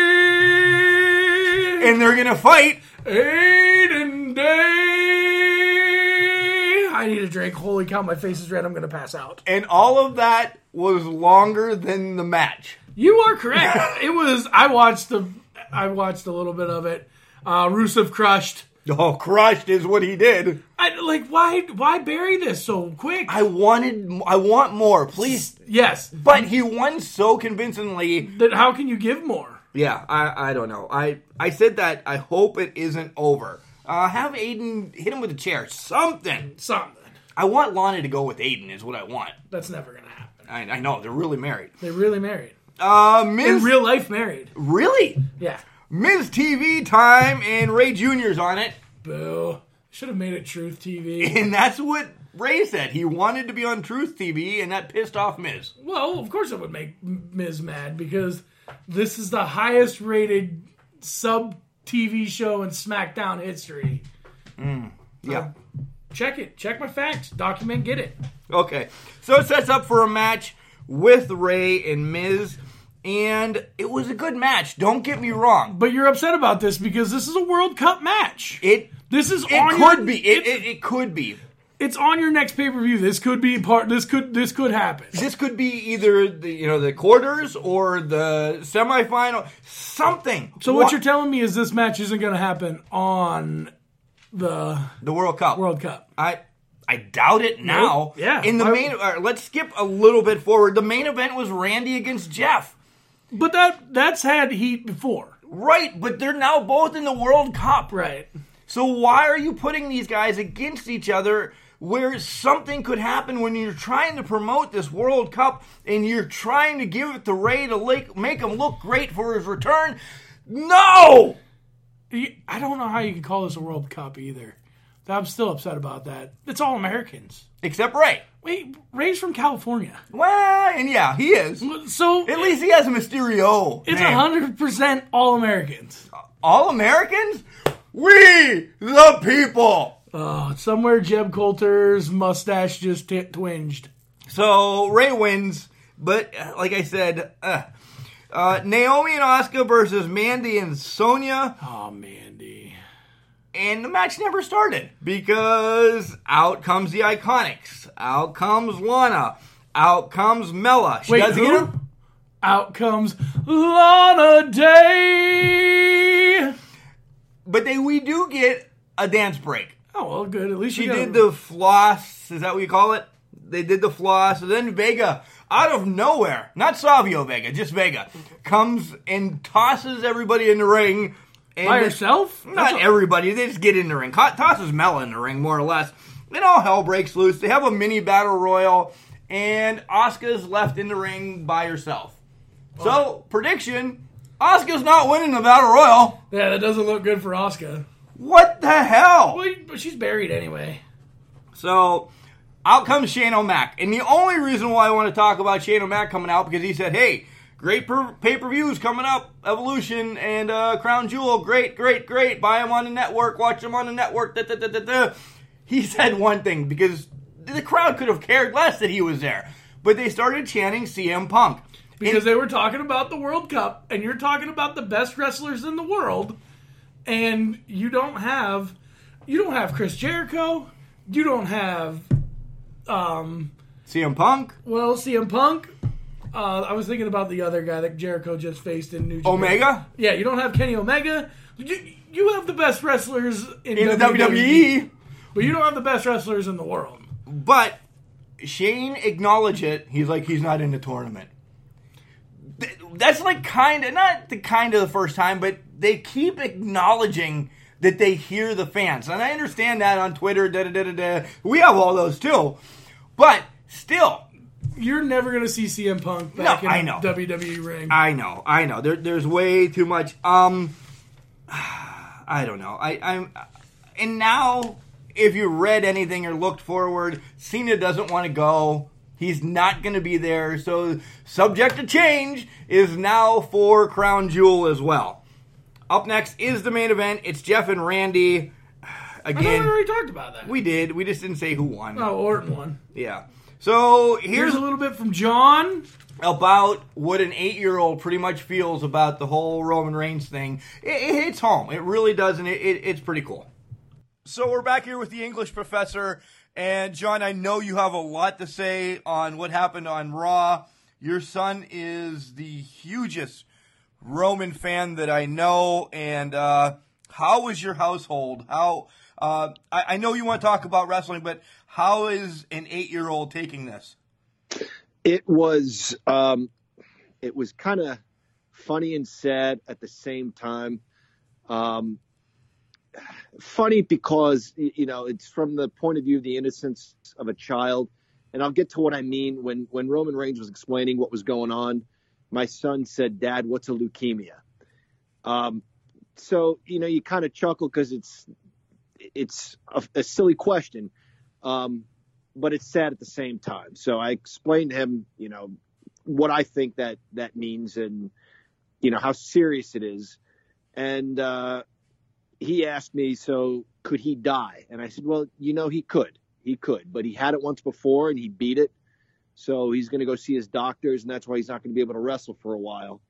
Day! And they're gonna fight Aiden Day! I need a drink. Holy cow, my face is red. I'm gonna pass out. And all of that was longer than the match. You are correct. It was. I watched a little bit of it. Rusev crushed. Oh, crushed is what he did. Why bury this so quick? I want more, please. Yes. But he won so convincingly. That how can you give more? Yeah, I don't know. I said that I hope it isn't over. Have Aiden hit him with a chair. Something. I want Lana to go with Aiden is what I want. That's never going to happen. I know. They're really married. They're really married. Miz... In real life married. Really? Yeah. Miz TV time, and Ray Jr.'s on it. Boo. Should have made it Truth TV. And that's what Ray said. He wanted to be on Truth TV, and that pissed off Miz. Well, of course it would make Miz mad, because this is the highest rated sub-TV show in SmackDown history. Yeah. Check it. Check my facts. Document, get it. Okay. So it sets up for a match with Ray and Miz. And it was a good match. Don't get me wrong. But you're upset about this because this is a World Cup match. It could be. It's on your next pay-per-view. This could be part. This could happen. This could be either the quarters or the semifinal. Something. So what you're telling me is this match isn't going to happen on the World Cup. World Cup. I doubt it now. Nope. Yeah. In the let's skip a little bit forward. The main event was Randy against Jeff. But that's had heat before. Right, but they're now both in the World Cup. Right. So why are you putting these guys against each other where something could happen when you're trying to promote this World Cup and you're trying to give it to Ray to make him look great for his return? No! I don't know how you can call this a World Cup either. I'm still upset about that. It's all Americans. Except Ray. Wait, Ray's from California. Well, and yeah, he is. So at least he has a Mysterio. It's 100% all Americans. All Americans? We the people. Somewhere Jeb Coulter's mustache just twinged. So Ray wins, but like I said, Naomi and Asuka versus Mandy and Sonya. Oh, Mandy. And the match never started because out comes the Iconics. Out comes Lana. Out comes Mella. Wait, who? Out comes Lana Day. But we do get a dance break. Oh, well, good. At least she did the floss. Is that what you call it? They did the floss. And then Vega, out of nowhere, not Savio Vega, just Vega, comes and tosses everybody in the ring. And by herself? Not everybody. They just get in the ring. Tosses Mella in the ring, more or less. And all hell breaks loose. They have a mini battle royal. And Asuka's left in the ring by herself. So, prediction, Asuka's not winning the battle royal. Yeah, that doesn't look good for Asuka. What the hell? Well, but she's buried anyway. So, out comes Shane O'Mac. And the only reason why I want to talk about Shane O'Mac coming out, because he said, hey, great pay-per-views coming up, Evolution and Crown Jewel, great. Buy them on the network, watch them on the network, He said one thing, because the crowd could have cared less that he was there. But they started chanting CM Punk. Because they were talking about the World Cup, and you're talking about the best wrestlers in the world, and you don't have Chris Jericho, you don't have CM Punk. Well, CM Punk. I was thinking about the other guy that Jericho just faced in New Japan. Omega? Yeah, you don't have Kenny Omega. You have the best wrestlers in the WWE. But you don't have the best wrestlers in the world. But Shane acknowledged it. He's like, he's not in the tournament. That's like not the first time, but they keep acknowledging that they hear the fans. And I understand that on Twitter, we have all those too. But still, you're never going to see CM Punk back in the WWE ring. I know. There's way too much. I don't know. And now, if you read anything or looked forward, Cena doesn't want to go. He's not going to be there. So, subject to change is now for Crown Jewel as well. Up next is the main event. It's Jeff and Randy. Again, I thought we already talked about that. We did. We just didn't say who won. Oh, Orton won. Yeah. So, here's a little bit from John about what an 8-year-old pretty much feels about the whole Roman Reigns thing. It hits home. It really does, and it's pretty cool. So, we're back here with the English professor. And, John, I know you have a lot to say on what happened on Raw. Your son is the hugest Roman fan that I know. And how was your household? I know you want to talk about wrestling, but how is an 8-year-old taking this? It was kind of funny and sad at the same time. Funny because, it's from the point of view of the innocence of a child. And I'll get to what I mean. When Roman Reigns was explaining what was going on, my son said, "Dad, what's a leukemia?" So, you kind of chuckle because it's a silly question, but it's sad at the same time. So I explained to him, what I think that means and, how serious it is. And he asked me, so could he die? And I said, well, he could. He could. But he had it once before and he beat it. So he's going to go see his doctors, and that's why he's not going to be able to wrestle for a while.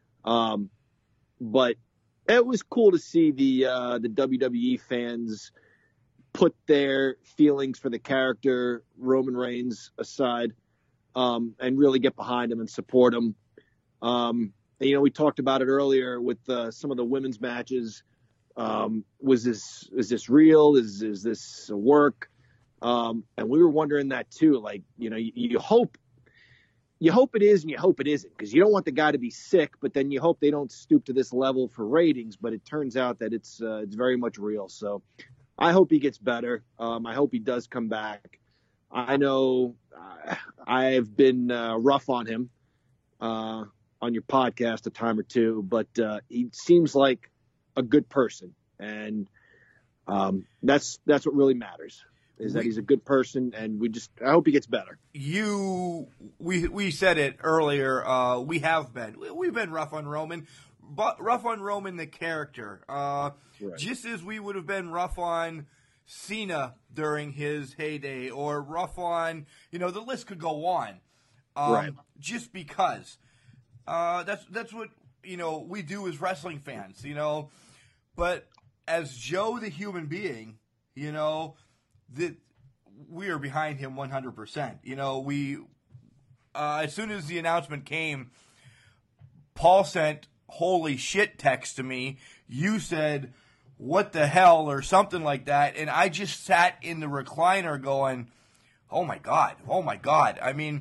But it was cool to see the WWE fans put their feelings for the character Roman Reigns aside, and really get behind him and support him. We talked about it earlier with some of the women's matches. Is this real? Is this a work? And we were wondering that too. Like, you hope it is and you hope it isn't, because you don't want the guy to be sick, but then you hope they don't stoop to this level for ratings. But it turns out that it's very much real. So I hope he gets better. I hope he does come back. I know I've been rough on him on your podcast a time or two, but he seems like a good person, and that's what really matters. Is that he's a good person, and I hope he gets better. We said it earlier. We've been rough on Roman, but rough on Roman the character. Right. Just as we would have been rough on Cena during his heyday, or rough on, the list could go on. Right. Just because that's what we do as wrestling fans. But as Joe the human being, that we are behind him 100%. We as soon as the announcement came, Paul sent "holy shit" text to me. You said, what the hell, or something like that. And I just sat in the recliner going, oh my God. I mean,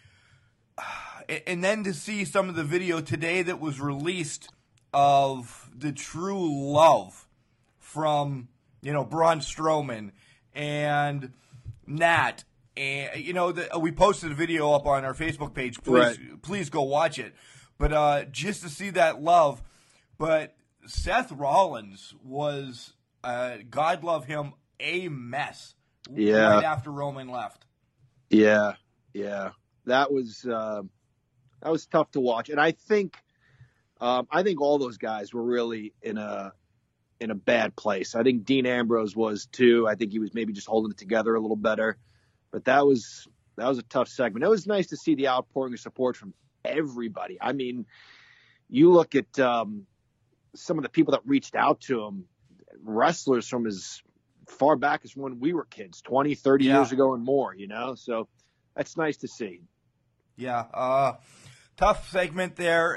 and then to see some of the video today that was released of the true love from, Braun Strowman and Nat. And, we posted a video up on our Facebook page. Please go watch it. But just to see that love. But Seth Rollins was, God love him, a mess right after Roman left. Yeah. That was tough to watch. And I think all those guys were really in a bad place. I think Dean Ambrose was too. I think he was maybe just holding it together a little better. But that was a tough segment. It was nice to see the outpouring of support from everybody. I mean, you look at some of the people that reached out to him, wrestlers from as far back as when we were kids, 20, 30 years ago and more, So that's nice to see. Yeah. Tough segment there.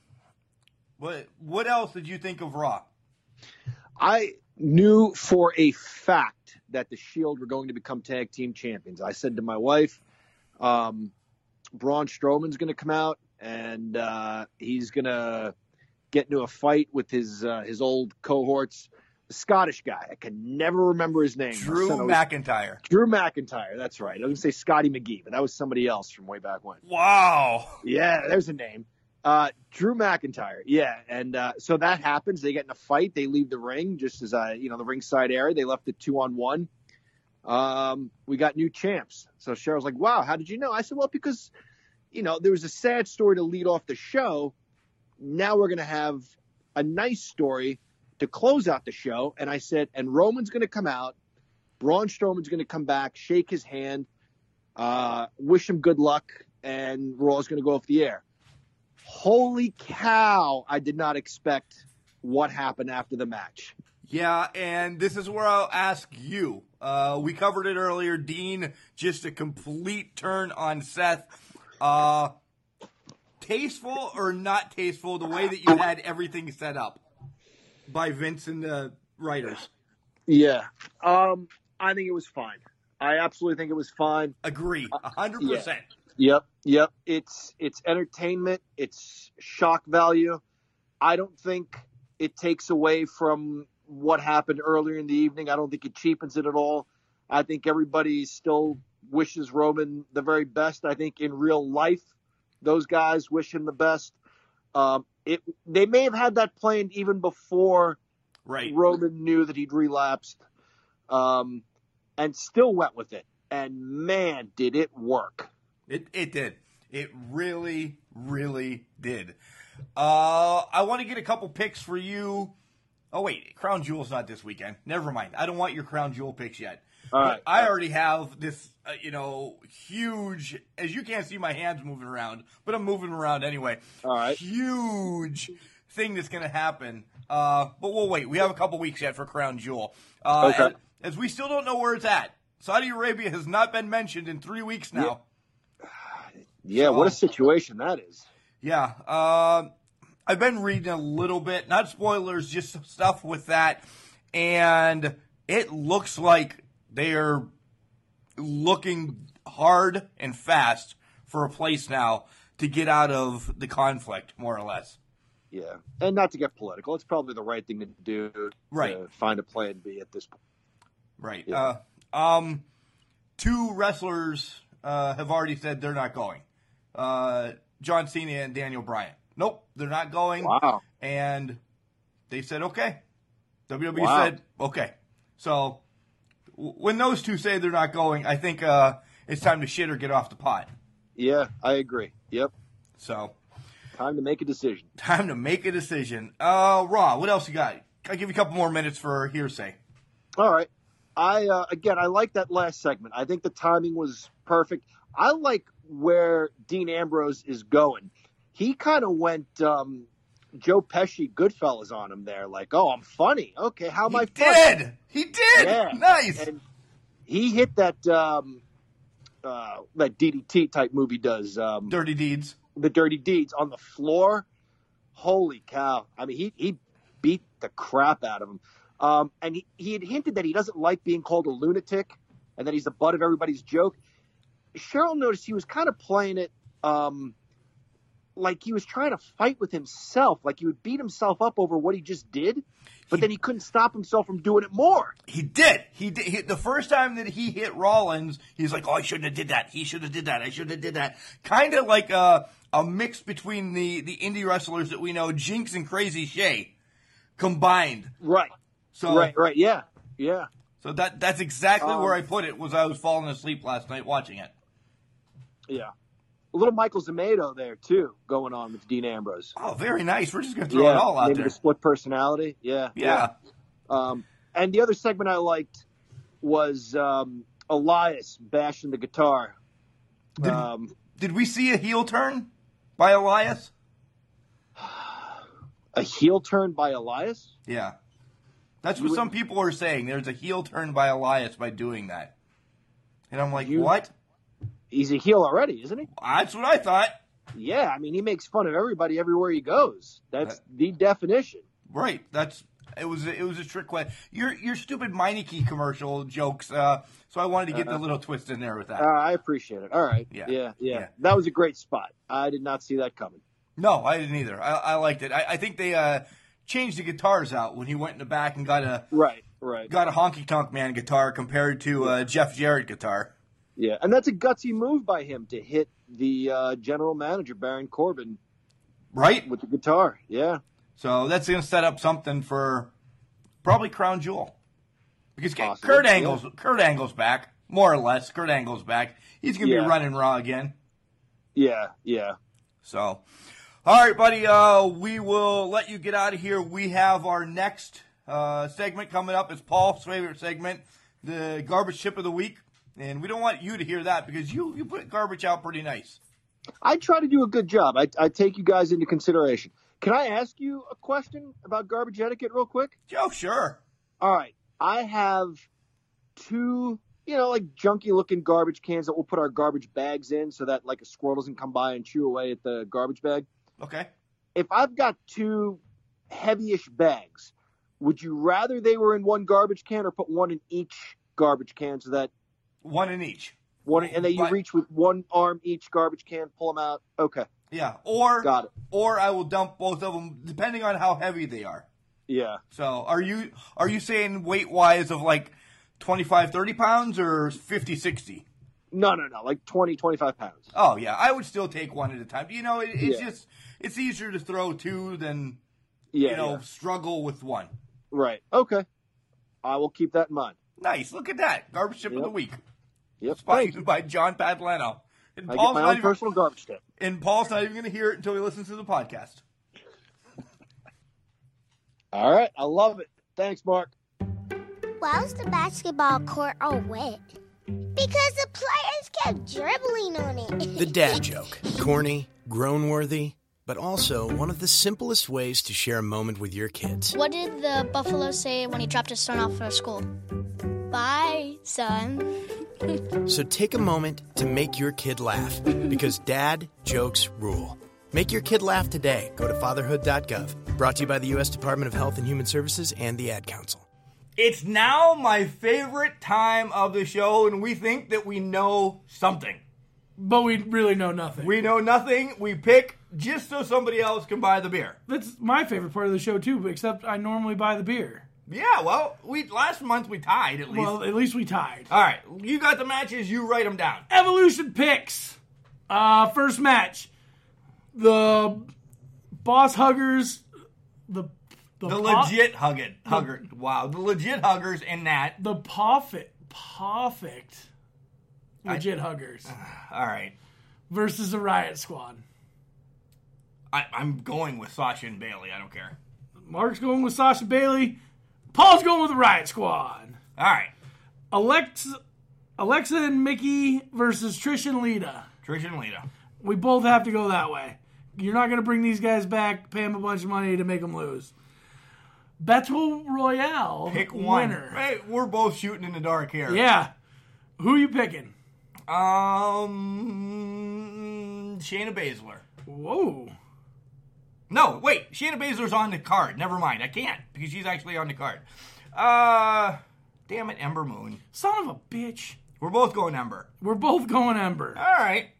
What else did you think of Raw? I knew for a fact that the Shield were going to become tag team champions. I said to my wife, Braun Strowman's going to come out and he's going to get into a fight with his old cohorts. The Scottish guy, I can never remember his name. Drew McIntyre. Drew McIntyre, that's right. I was going to say Scotty McGee, but that was somebody else from way back when. Wow. Yeah, there's a name. Drew McIntyre, yeah. And so that happens. They get in a fight. They leave the ring just as, the ringside area. They left it 2-on-1. We got new champs. So Cheryl's like, wow, how did you know? I said, well, because, there was a sad story to lead off the show. Now we're going to have a nice story to close out the show. And I said, and Roman's going to come out. Braun Strowman's going to come back, shake his hand, wish him good luck, and Raw's going to go off the air. Holy cow, I did not expect what happened after the match. Yeah, and this is where I'll ask you. We covered it earlier. Dean, just a complete turn on Seth. Tasteful or not tasteful, the way that you had everything set up by Vince and the writers? Yeah. I think it was fine. I absolutely think it was fine. Agree. 100%. Yep. It's entertainment. It's shock value. I don't think it takes away from what happened earlier in the evening. I don't think it cheapens it at all. I think everybody still wishes Roman the very best. I think in real life, those guys wish him the best. They may have had that planned even before Roman knew that he'd relapsed, and still went with it. And man, did it work. It did. It really, really did. I want to get a couple picks for you. Oh, wait. Crown Jewel's not this weekend. Never mind. I don't want your Crown Jewel picks yet. All right. I already have this, huge, as you can't see my hands moving around, but I'm moving around anyway. All right. Huge thing that's going to happen. But we'll wait. We have a couple weeks yet for Crown Jewel. Okay. As we still don't know where it's at. Saudi Arabia has not been mentioned in 3 weeks now. Yeah, so, what a situation that is. Yeah. I've been reading a little bit, not spoilers, just stuff with that. And it looks like they are looking hard and fast for a place now to get out of the conflict, more or less. Yeah. And not to get political, it's probably the right thing to do to find a plan B at this point. Right. Yeah. 2 wrestlers have already said they're not going. John Cena and Daniel Bryan. Nope, they're not going. Wow. And they said, okay. WWE said, okay. So when those 2 say they're not going, I think it's time to shit or get off the pot. Yeah, I agree. Yep. So time to make a decision. Raw, what else you got? I'll give you a couple more minutes for hearsay. All right. I like that last segment. I think the timing was perfect. I like where Dean Ambrose is going. He kind of went Joe Pesci Goodfellas on him there. Like, oh, I'm funny. Okay, how am I funny? He did. Yeah. Nice. And he hit that DDT type movie does. Dirty Deeds. The Dirty Deeds on the floor. Holy cow. I mean, he beat the crap out of him. And he had hinted that he doesn't like being called a lunatic and that he's the butt of everybody's joke. Cheryl noticed he was kind of playing it like he was trying to fight with himself, like he would beat himself up over what he just did, but then he couldn't stop himself from doing it more. He did. The first time that he hit Rollins, he's like, "Oh, I shouldn't have did that. He should have did that. I shouldn't have did that." Kind of like a mix between the indie wrestlers that we know, Jinx and Crazy Shay, combined. Right. So right. Yeah. So that's exactly where I put it. Was I was falling asleep last night watching it. Yeah. A little Michael Zamedo there, too, going on with Dean Ambrose. Oh, very nice. We're just going to throw it all out maybe there. The split personality. Yeah. And the other segment I liked was Elias bashing the guitar. Did we see a heel turn by Elias? A heel turn by Elias? Yeah. That's what some people are saying. There's a heel turn by Elias by doing that. And I'm like, what? He's a heel already, isn't he? That's what I thought. Yeah, I mean, he makes fun of everybody everywhere he goes. That's the definition. Right. It was a trick question. Your stupid Meineke commercial jokes. So I wanted to get the little twist in there with that. I appreciate it. All right. Yeah. That was a great spot. I did not see that coming. No, I didn't either. I liked it. I think they changed the guitars out when he went in the back and got a got a Honky Tonk Man guitar compared to Jeff Jarrett guitar. Yeah, and that's a gutsy move by him to hit the general manager, Baron Corbin. Right? With the guitar, yeah. So that's going to set up something for probably Crown Jewel. Because Kurt Angle's back, more or less. Kurt Angle's back. He's going to be running Raw again. Yeah. So, all right, buddy, we will let you get out of here. We have our next segment coming up. It's Paul's favorite segment, the Garbage Tip of the Week. And we don't want you to hear that because you put garbage out pretty nice. I try to do a good job. I take you guys into consideration. Can I ask you a question about garbage etiquette real quick? Oh, sure. All right. I have two, like junky-looking garbage cans that we'll put our garbage bags in so that, like, a squirrel doesn't come by and chew away at the garbage bag. Okay. If I've got two heavy-ish bags, would you rather they were in one garbage can or put one in each garbage can so that one in each. And then you reach with one arm each garbage can, pull them out. Okay. Yeah. Or got it. Or I will dump both of them depending on how heavy they are. Yeah. So are you saying weight wise of like 25, 30 pounds or 50, 60? No. Like 20, 25 pounds. Oh yeah. I would still take one at a time. It's easier to throw two than struggle with one. Right. Okay. I will keep that in mind. Nice. Look at that. Garbage tip of the week. Yep. Sponsored by John Padlano. And I get my own personal garbage tip. And Paul's not even going to hear it until he listens to the podcast. All right. I love it. Thanks, Mark. Why was the basketball court all wet? Because the players kept dribbling on it. The dad joke. Corny, groan-worthy, but also one of the simplest ways to share a moment with your kids. What did the buffalo say when he dropped his son off for school? Bye, son. So take a moment to make your kid laugh, because dad jokes rule. Make your kid laugh today. Go to fatherhood.gov. Brought to you by the U.S. Department of Health and Human Services and the Ad Council. It's now my favorite time of the show, and we think that we know something. But we really know nothing. We know nothing. We pick just so somebody else can buy the beer. That's my favorite part of the show, too, except I normally buy the beer. Yeah, well, last month we tied, at least. Well, at least we tied. All right, you got the matches, you write them down. Evolution picks. First match. The Boss Huggers, the legit hugger. Wow, the legit huggers and that. The perfect legit huggers. All right. Versus the Riot Squad. I'm going with Sasha and Bailey. I don't care. Mark's going with Sasha Bailey. Paul's going with the Riot Squad. All right. Alexa and Mickey versus Trish and Lita. We both have to go that way. You're not going to bring these guys back, pay them a bunch of money to make them lose. Battle Royale. Pick one. Winner. Hey, we're both shooting in the dark here. Yeah. Who are you picking? Shayna Baszler. Whoa. No, wait. Shayna Baszler's on the card. Never mind. I can't because she's actually on the card. Damn it, Ember Moon. Son of a bitch. We're both going Ember. We're both going Ember. All right.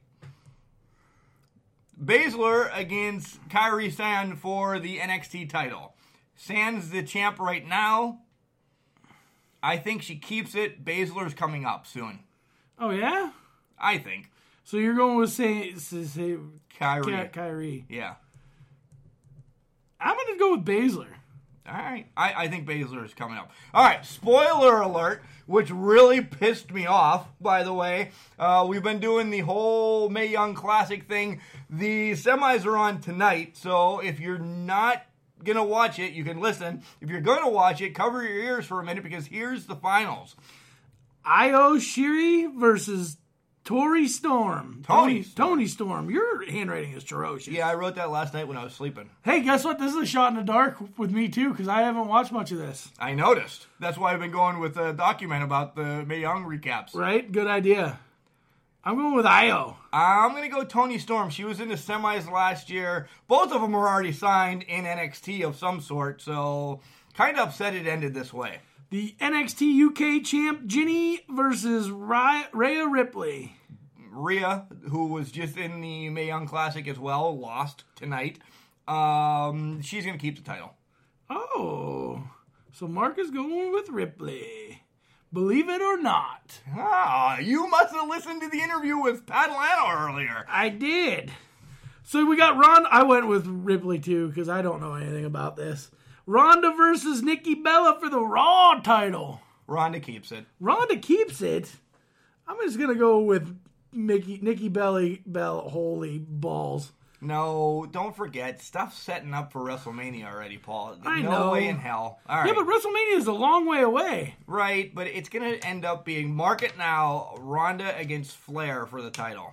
Baszler against Kairi Sane for the NXT title. Sane's the champ right now. I think she keeps it. Baszler's coming up soon. Oh, yeah? I think. So you're going with Kairi. Yeah. I'm going to go with Baszler. All right. I think Baszler is coming up. All right. Spoiler alert, which really pissed me off, by the way. We've been doing the whole Mae Young Classic thing. The semis are on tonight, so if you're not going to watch it, you can listen. If you're going to watch it, cover your ears for a minute because here's the finals. Io Shirai versus Toni Storm. Toni Storm. Your handwriting is ferocious. Yeah, I wrote that last night when I was sleeping. Hey, guess what? This is a shot in the dark with me, too, because I haven't watched much of this. I noticed. That's why I've been going with a document about the Mae Young recaps. Right? Good idea. I'm going with Io. I'm going to go Toni Storm. She was in the semis last year. Both of them were already signed in NXT of some sort, so kind of upset it ended this way. The NXT UK champ, Ginny versus Rhea Ripley. Rhea, who was just in the Mae Young Classic as well, lost tonight. She's going to keep the title. Oh, so Mark is going with Ripley. Believe it or not. You must have listened to the interview with Pat Lano earlier. I did. So we got Ronda. I went with Ripley too because I don't know anything about this. Ronda versus Nikki Bella for the Raw title. Ronda keeps it. Ronda keeps it. I'm just going to go with Nikki Bella. Holy balls. No, don't forget. Stuff's setting up for WrestleMania already, Paul. I know. No way in hell. All right. Yeah, but WrestleMania is a long way away. Right, but it's going to end up being, mark it now, Ronda against Flair for the title.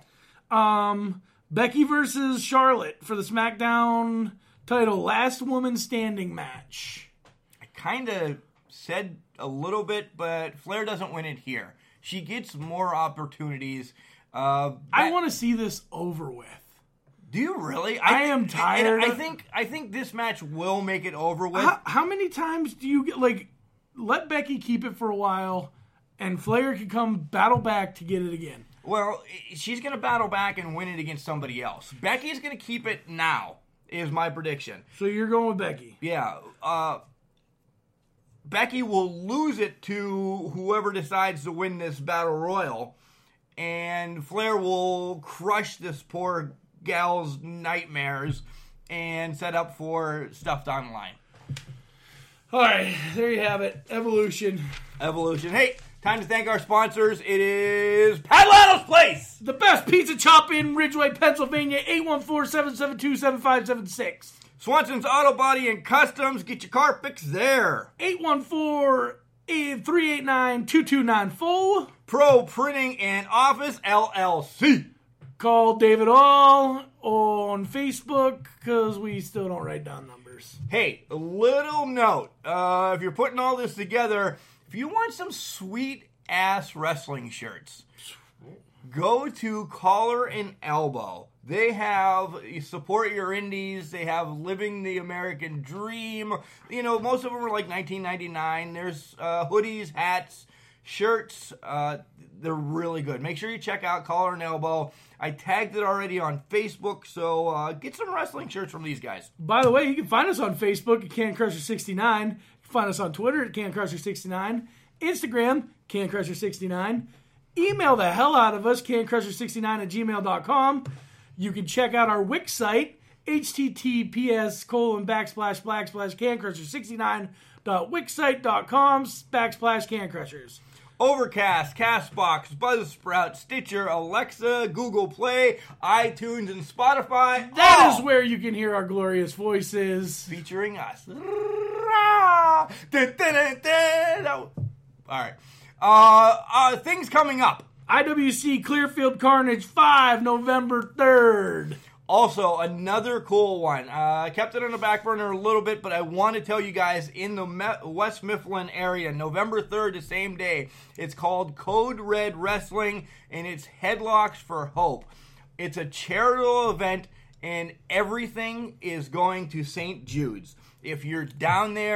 Becky versus Charlotte for the SmackDown title. Last woman standing match. I kind of said a little bit, but Flair doesn't win it here. She gets more opportunities. I want to see this over with. Do you really? I am tired. I think this match will make it over with. How many times do you get, let Becky keep it for a while, and Flair can come battle back to get it again? Well, she's going to battle back and win it against somebody else. Becky's going to keep it now, is my prediction. So you're going with Becky? Yeah. Becky will lose it to whoever decides to win this battle royal, and Flair will crush this poor gal's nightmares and set up for stuff down the line. All right, there you have it. Evolution. Hey, time to thank our sponsors. It is Pat Lano's Place, the best pizza chop in Ridgeway, Pennsylvania. 814-772-7576. Swanson's Auto Body and Customs. Get your car fixed there. 814-389-2294. Pro Printing and Office LLC. Call David All on Facebook because we still don't write down numbers. Hey, a little note. If you're putting all this together, if you want some sweet-ass wrestling shirts, go to Collar and Elbow. They have Support Your Indies. They have Living the American Dream. You know, most of them are like $19.99. There's hoodies, hats, shirts. They're really good. Make sure you check out Collar and Elbow. I tagged it already on Facebook, so get some wrestling shirts from these guys. By the way, you can find us on Facebook at CanCrusher69. You can find us on Twitter at CanCrusher69. Instagram, CanCrusher69. Email the hell out of us, CanCrusher69@gmail.com. You can check out our Wix site, https://CanCrusher69.wixsite.com/CanCrushers. Overcast, Castbox, Buzzsprout, Stitcher, Alexa, Google Play, iTunes, and Spotify. That is where you can hear our glorious voices. Featuring us. All right. Things coming up. IWC Clearfield Carnage 5, November 3rd. Also, another cool one. I kept it on the back burner a little bit, but I want to tell you guys, in the West Mifflin area, November 3rd, the same day, it's called Code Red Wrestling, and it's Headlocks for Hope. It's a charitable event, and everything is going to St. Jude's. If you're down there,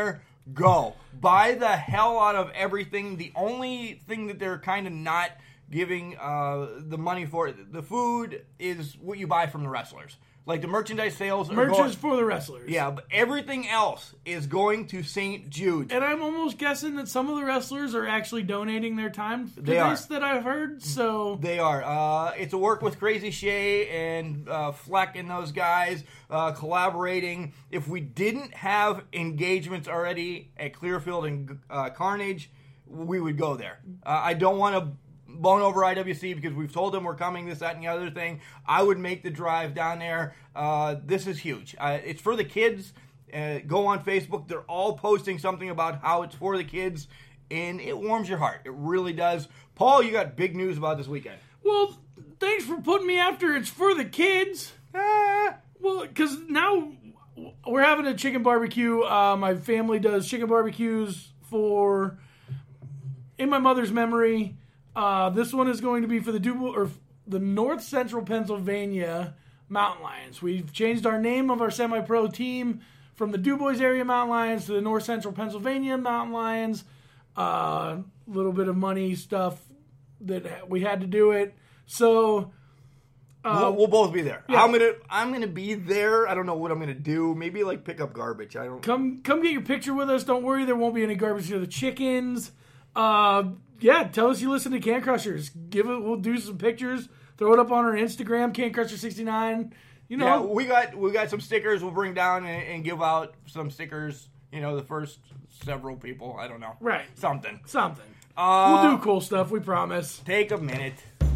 Go. Buy the hell out of everything. The only thing that they're kind of not giving the money for, the food, is what you buy from the wrestlers. Like the merchandise sales are Merch going, is for the wrestlers. Yeah, but everything else is going to St. Jude's. And I'm almost guessing that some of the wrestlers are actually donating their time to They this are. that I've heard. So They are. It's a work with Crazy Shay and Fleck and those guys collaborating. If we didn't have engagements already at Clearfield and Carnage, we would go there. I don't want to bone over IWC because we've told them we're coming, this, that, and the other thing. I would make the drive down there. This is huge. It's for the kids. Go on Facebook. They're all posting something about how it's for the kids, and it warms your heart. It really does. Paul, you got big news about this weekend. Well, thanks for putting me after it's for the kids. Well, because now we're having a chicken barbecue. My family does chicken barbecues in my mother's memory. This one is going to be for the North Central Pennsylvania Mountain Lions. We've changed our name of our semi-pro team from the DuBois area Mountain Lions to the North Central Pennsylvania Mountain Lions. Little bit of money stuff that we had to do it. So we'll both be there. Yeah. I'm gonna be there. I don't know what I'm gonna do. Maybe like pick up garbage. I don't. Come get your picture with us. Don't worry, there won't be any garbage to the chickens. Yeah, tell us you listen to Can Crushers. We'll do some pictures. Throw it up on our Instagram, Can Crusher 69. You know, yeah, we got some stickers. We'll bring down and give out some stickers. You know, the first several people. I don't know. Right. Something. We'll do cool stuff. We promise. Take a minute.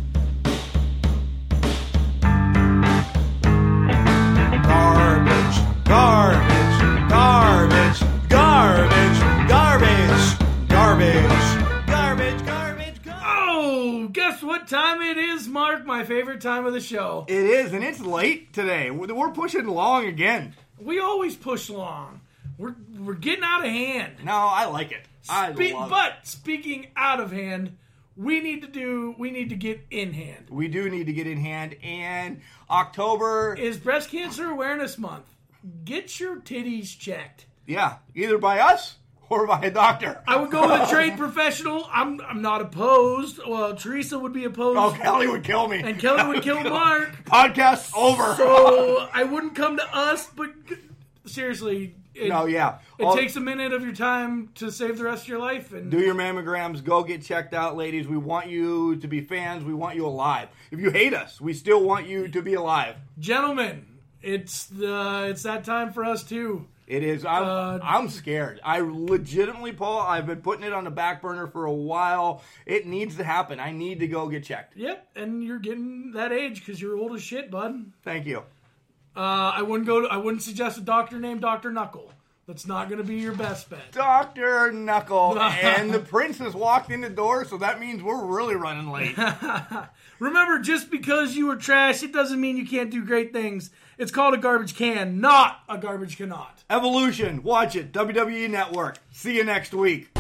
Garbage, garbage, garbage, garbage, garbage, garbage, garbage, garbage, garbage. Oh, guess what time it is, Mark? My favorite time of the show. It is, and it's late today. We're pushing long again. We always push long. We're getting out of hand. No, I like it. I love it. But speaking out of hand, we need to get in hand. We do need to get in hand, and October is Breast Cancer Awareness Month. Get your titties checked. Yeah, either by us or by a doctor. I would go with a trained professional. I'm not opposed. Well, Teresa would be opposed. Oh, Kelly would kill me. And Kelly would kill Mark. Podcast's over. So I wouldn't come to us, but seriously. It takes a minute of your time to save the rest of your life. And do your mammograms. Go get checked out, ladies. We want you to be fans. We want you alive. If you hate us, we still want you to be alive. Gentlemen, it's that time for us too. It is. I'm scared. I legitimately, Paul, I've been putting it on the back burner for a while. It needs to happen. I need to go get checked. Yep, and you're getting that age because you're old as shit, bud. Thank you. I wouldn't suggest a doctor named Dr. Knuckle. That's not going to be your best bet. Dr. Knuckle. And the princess walked in the door, so that means we're really running late. Remember, just because you were trash, it doesn't mean you can't do great things. It's called a garbage can, not a garbage cannot. Evolution. Watch it. WWE Network. See you next week.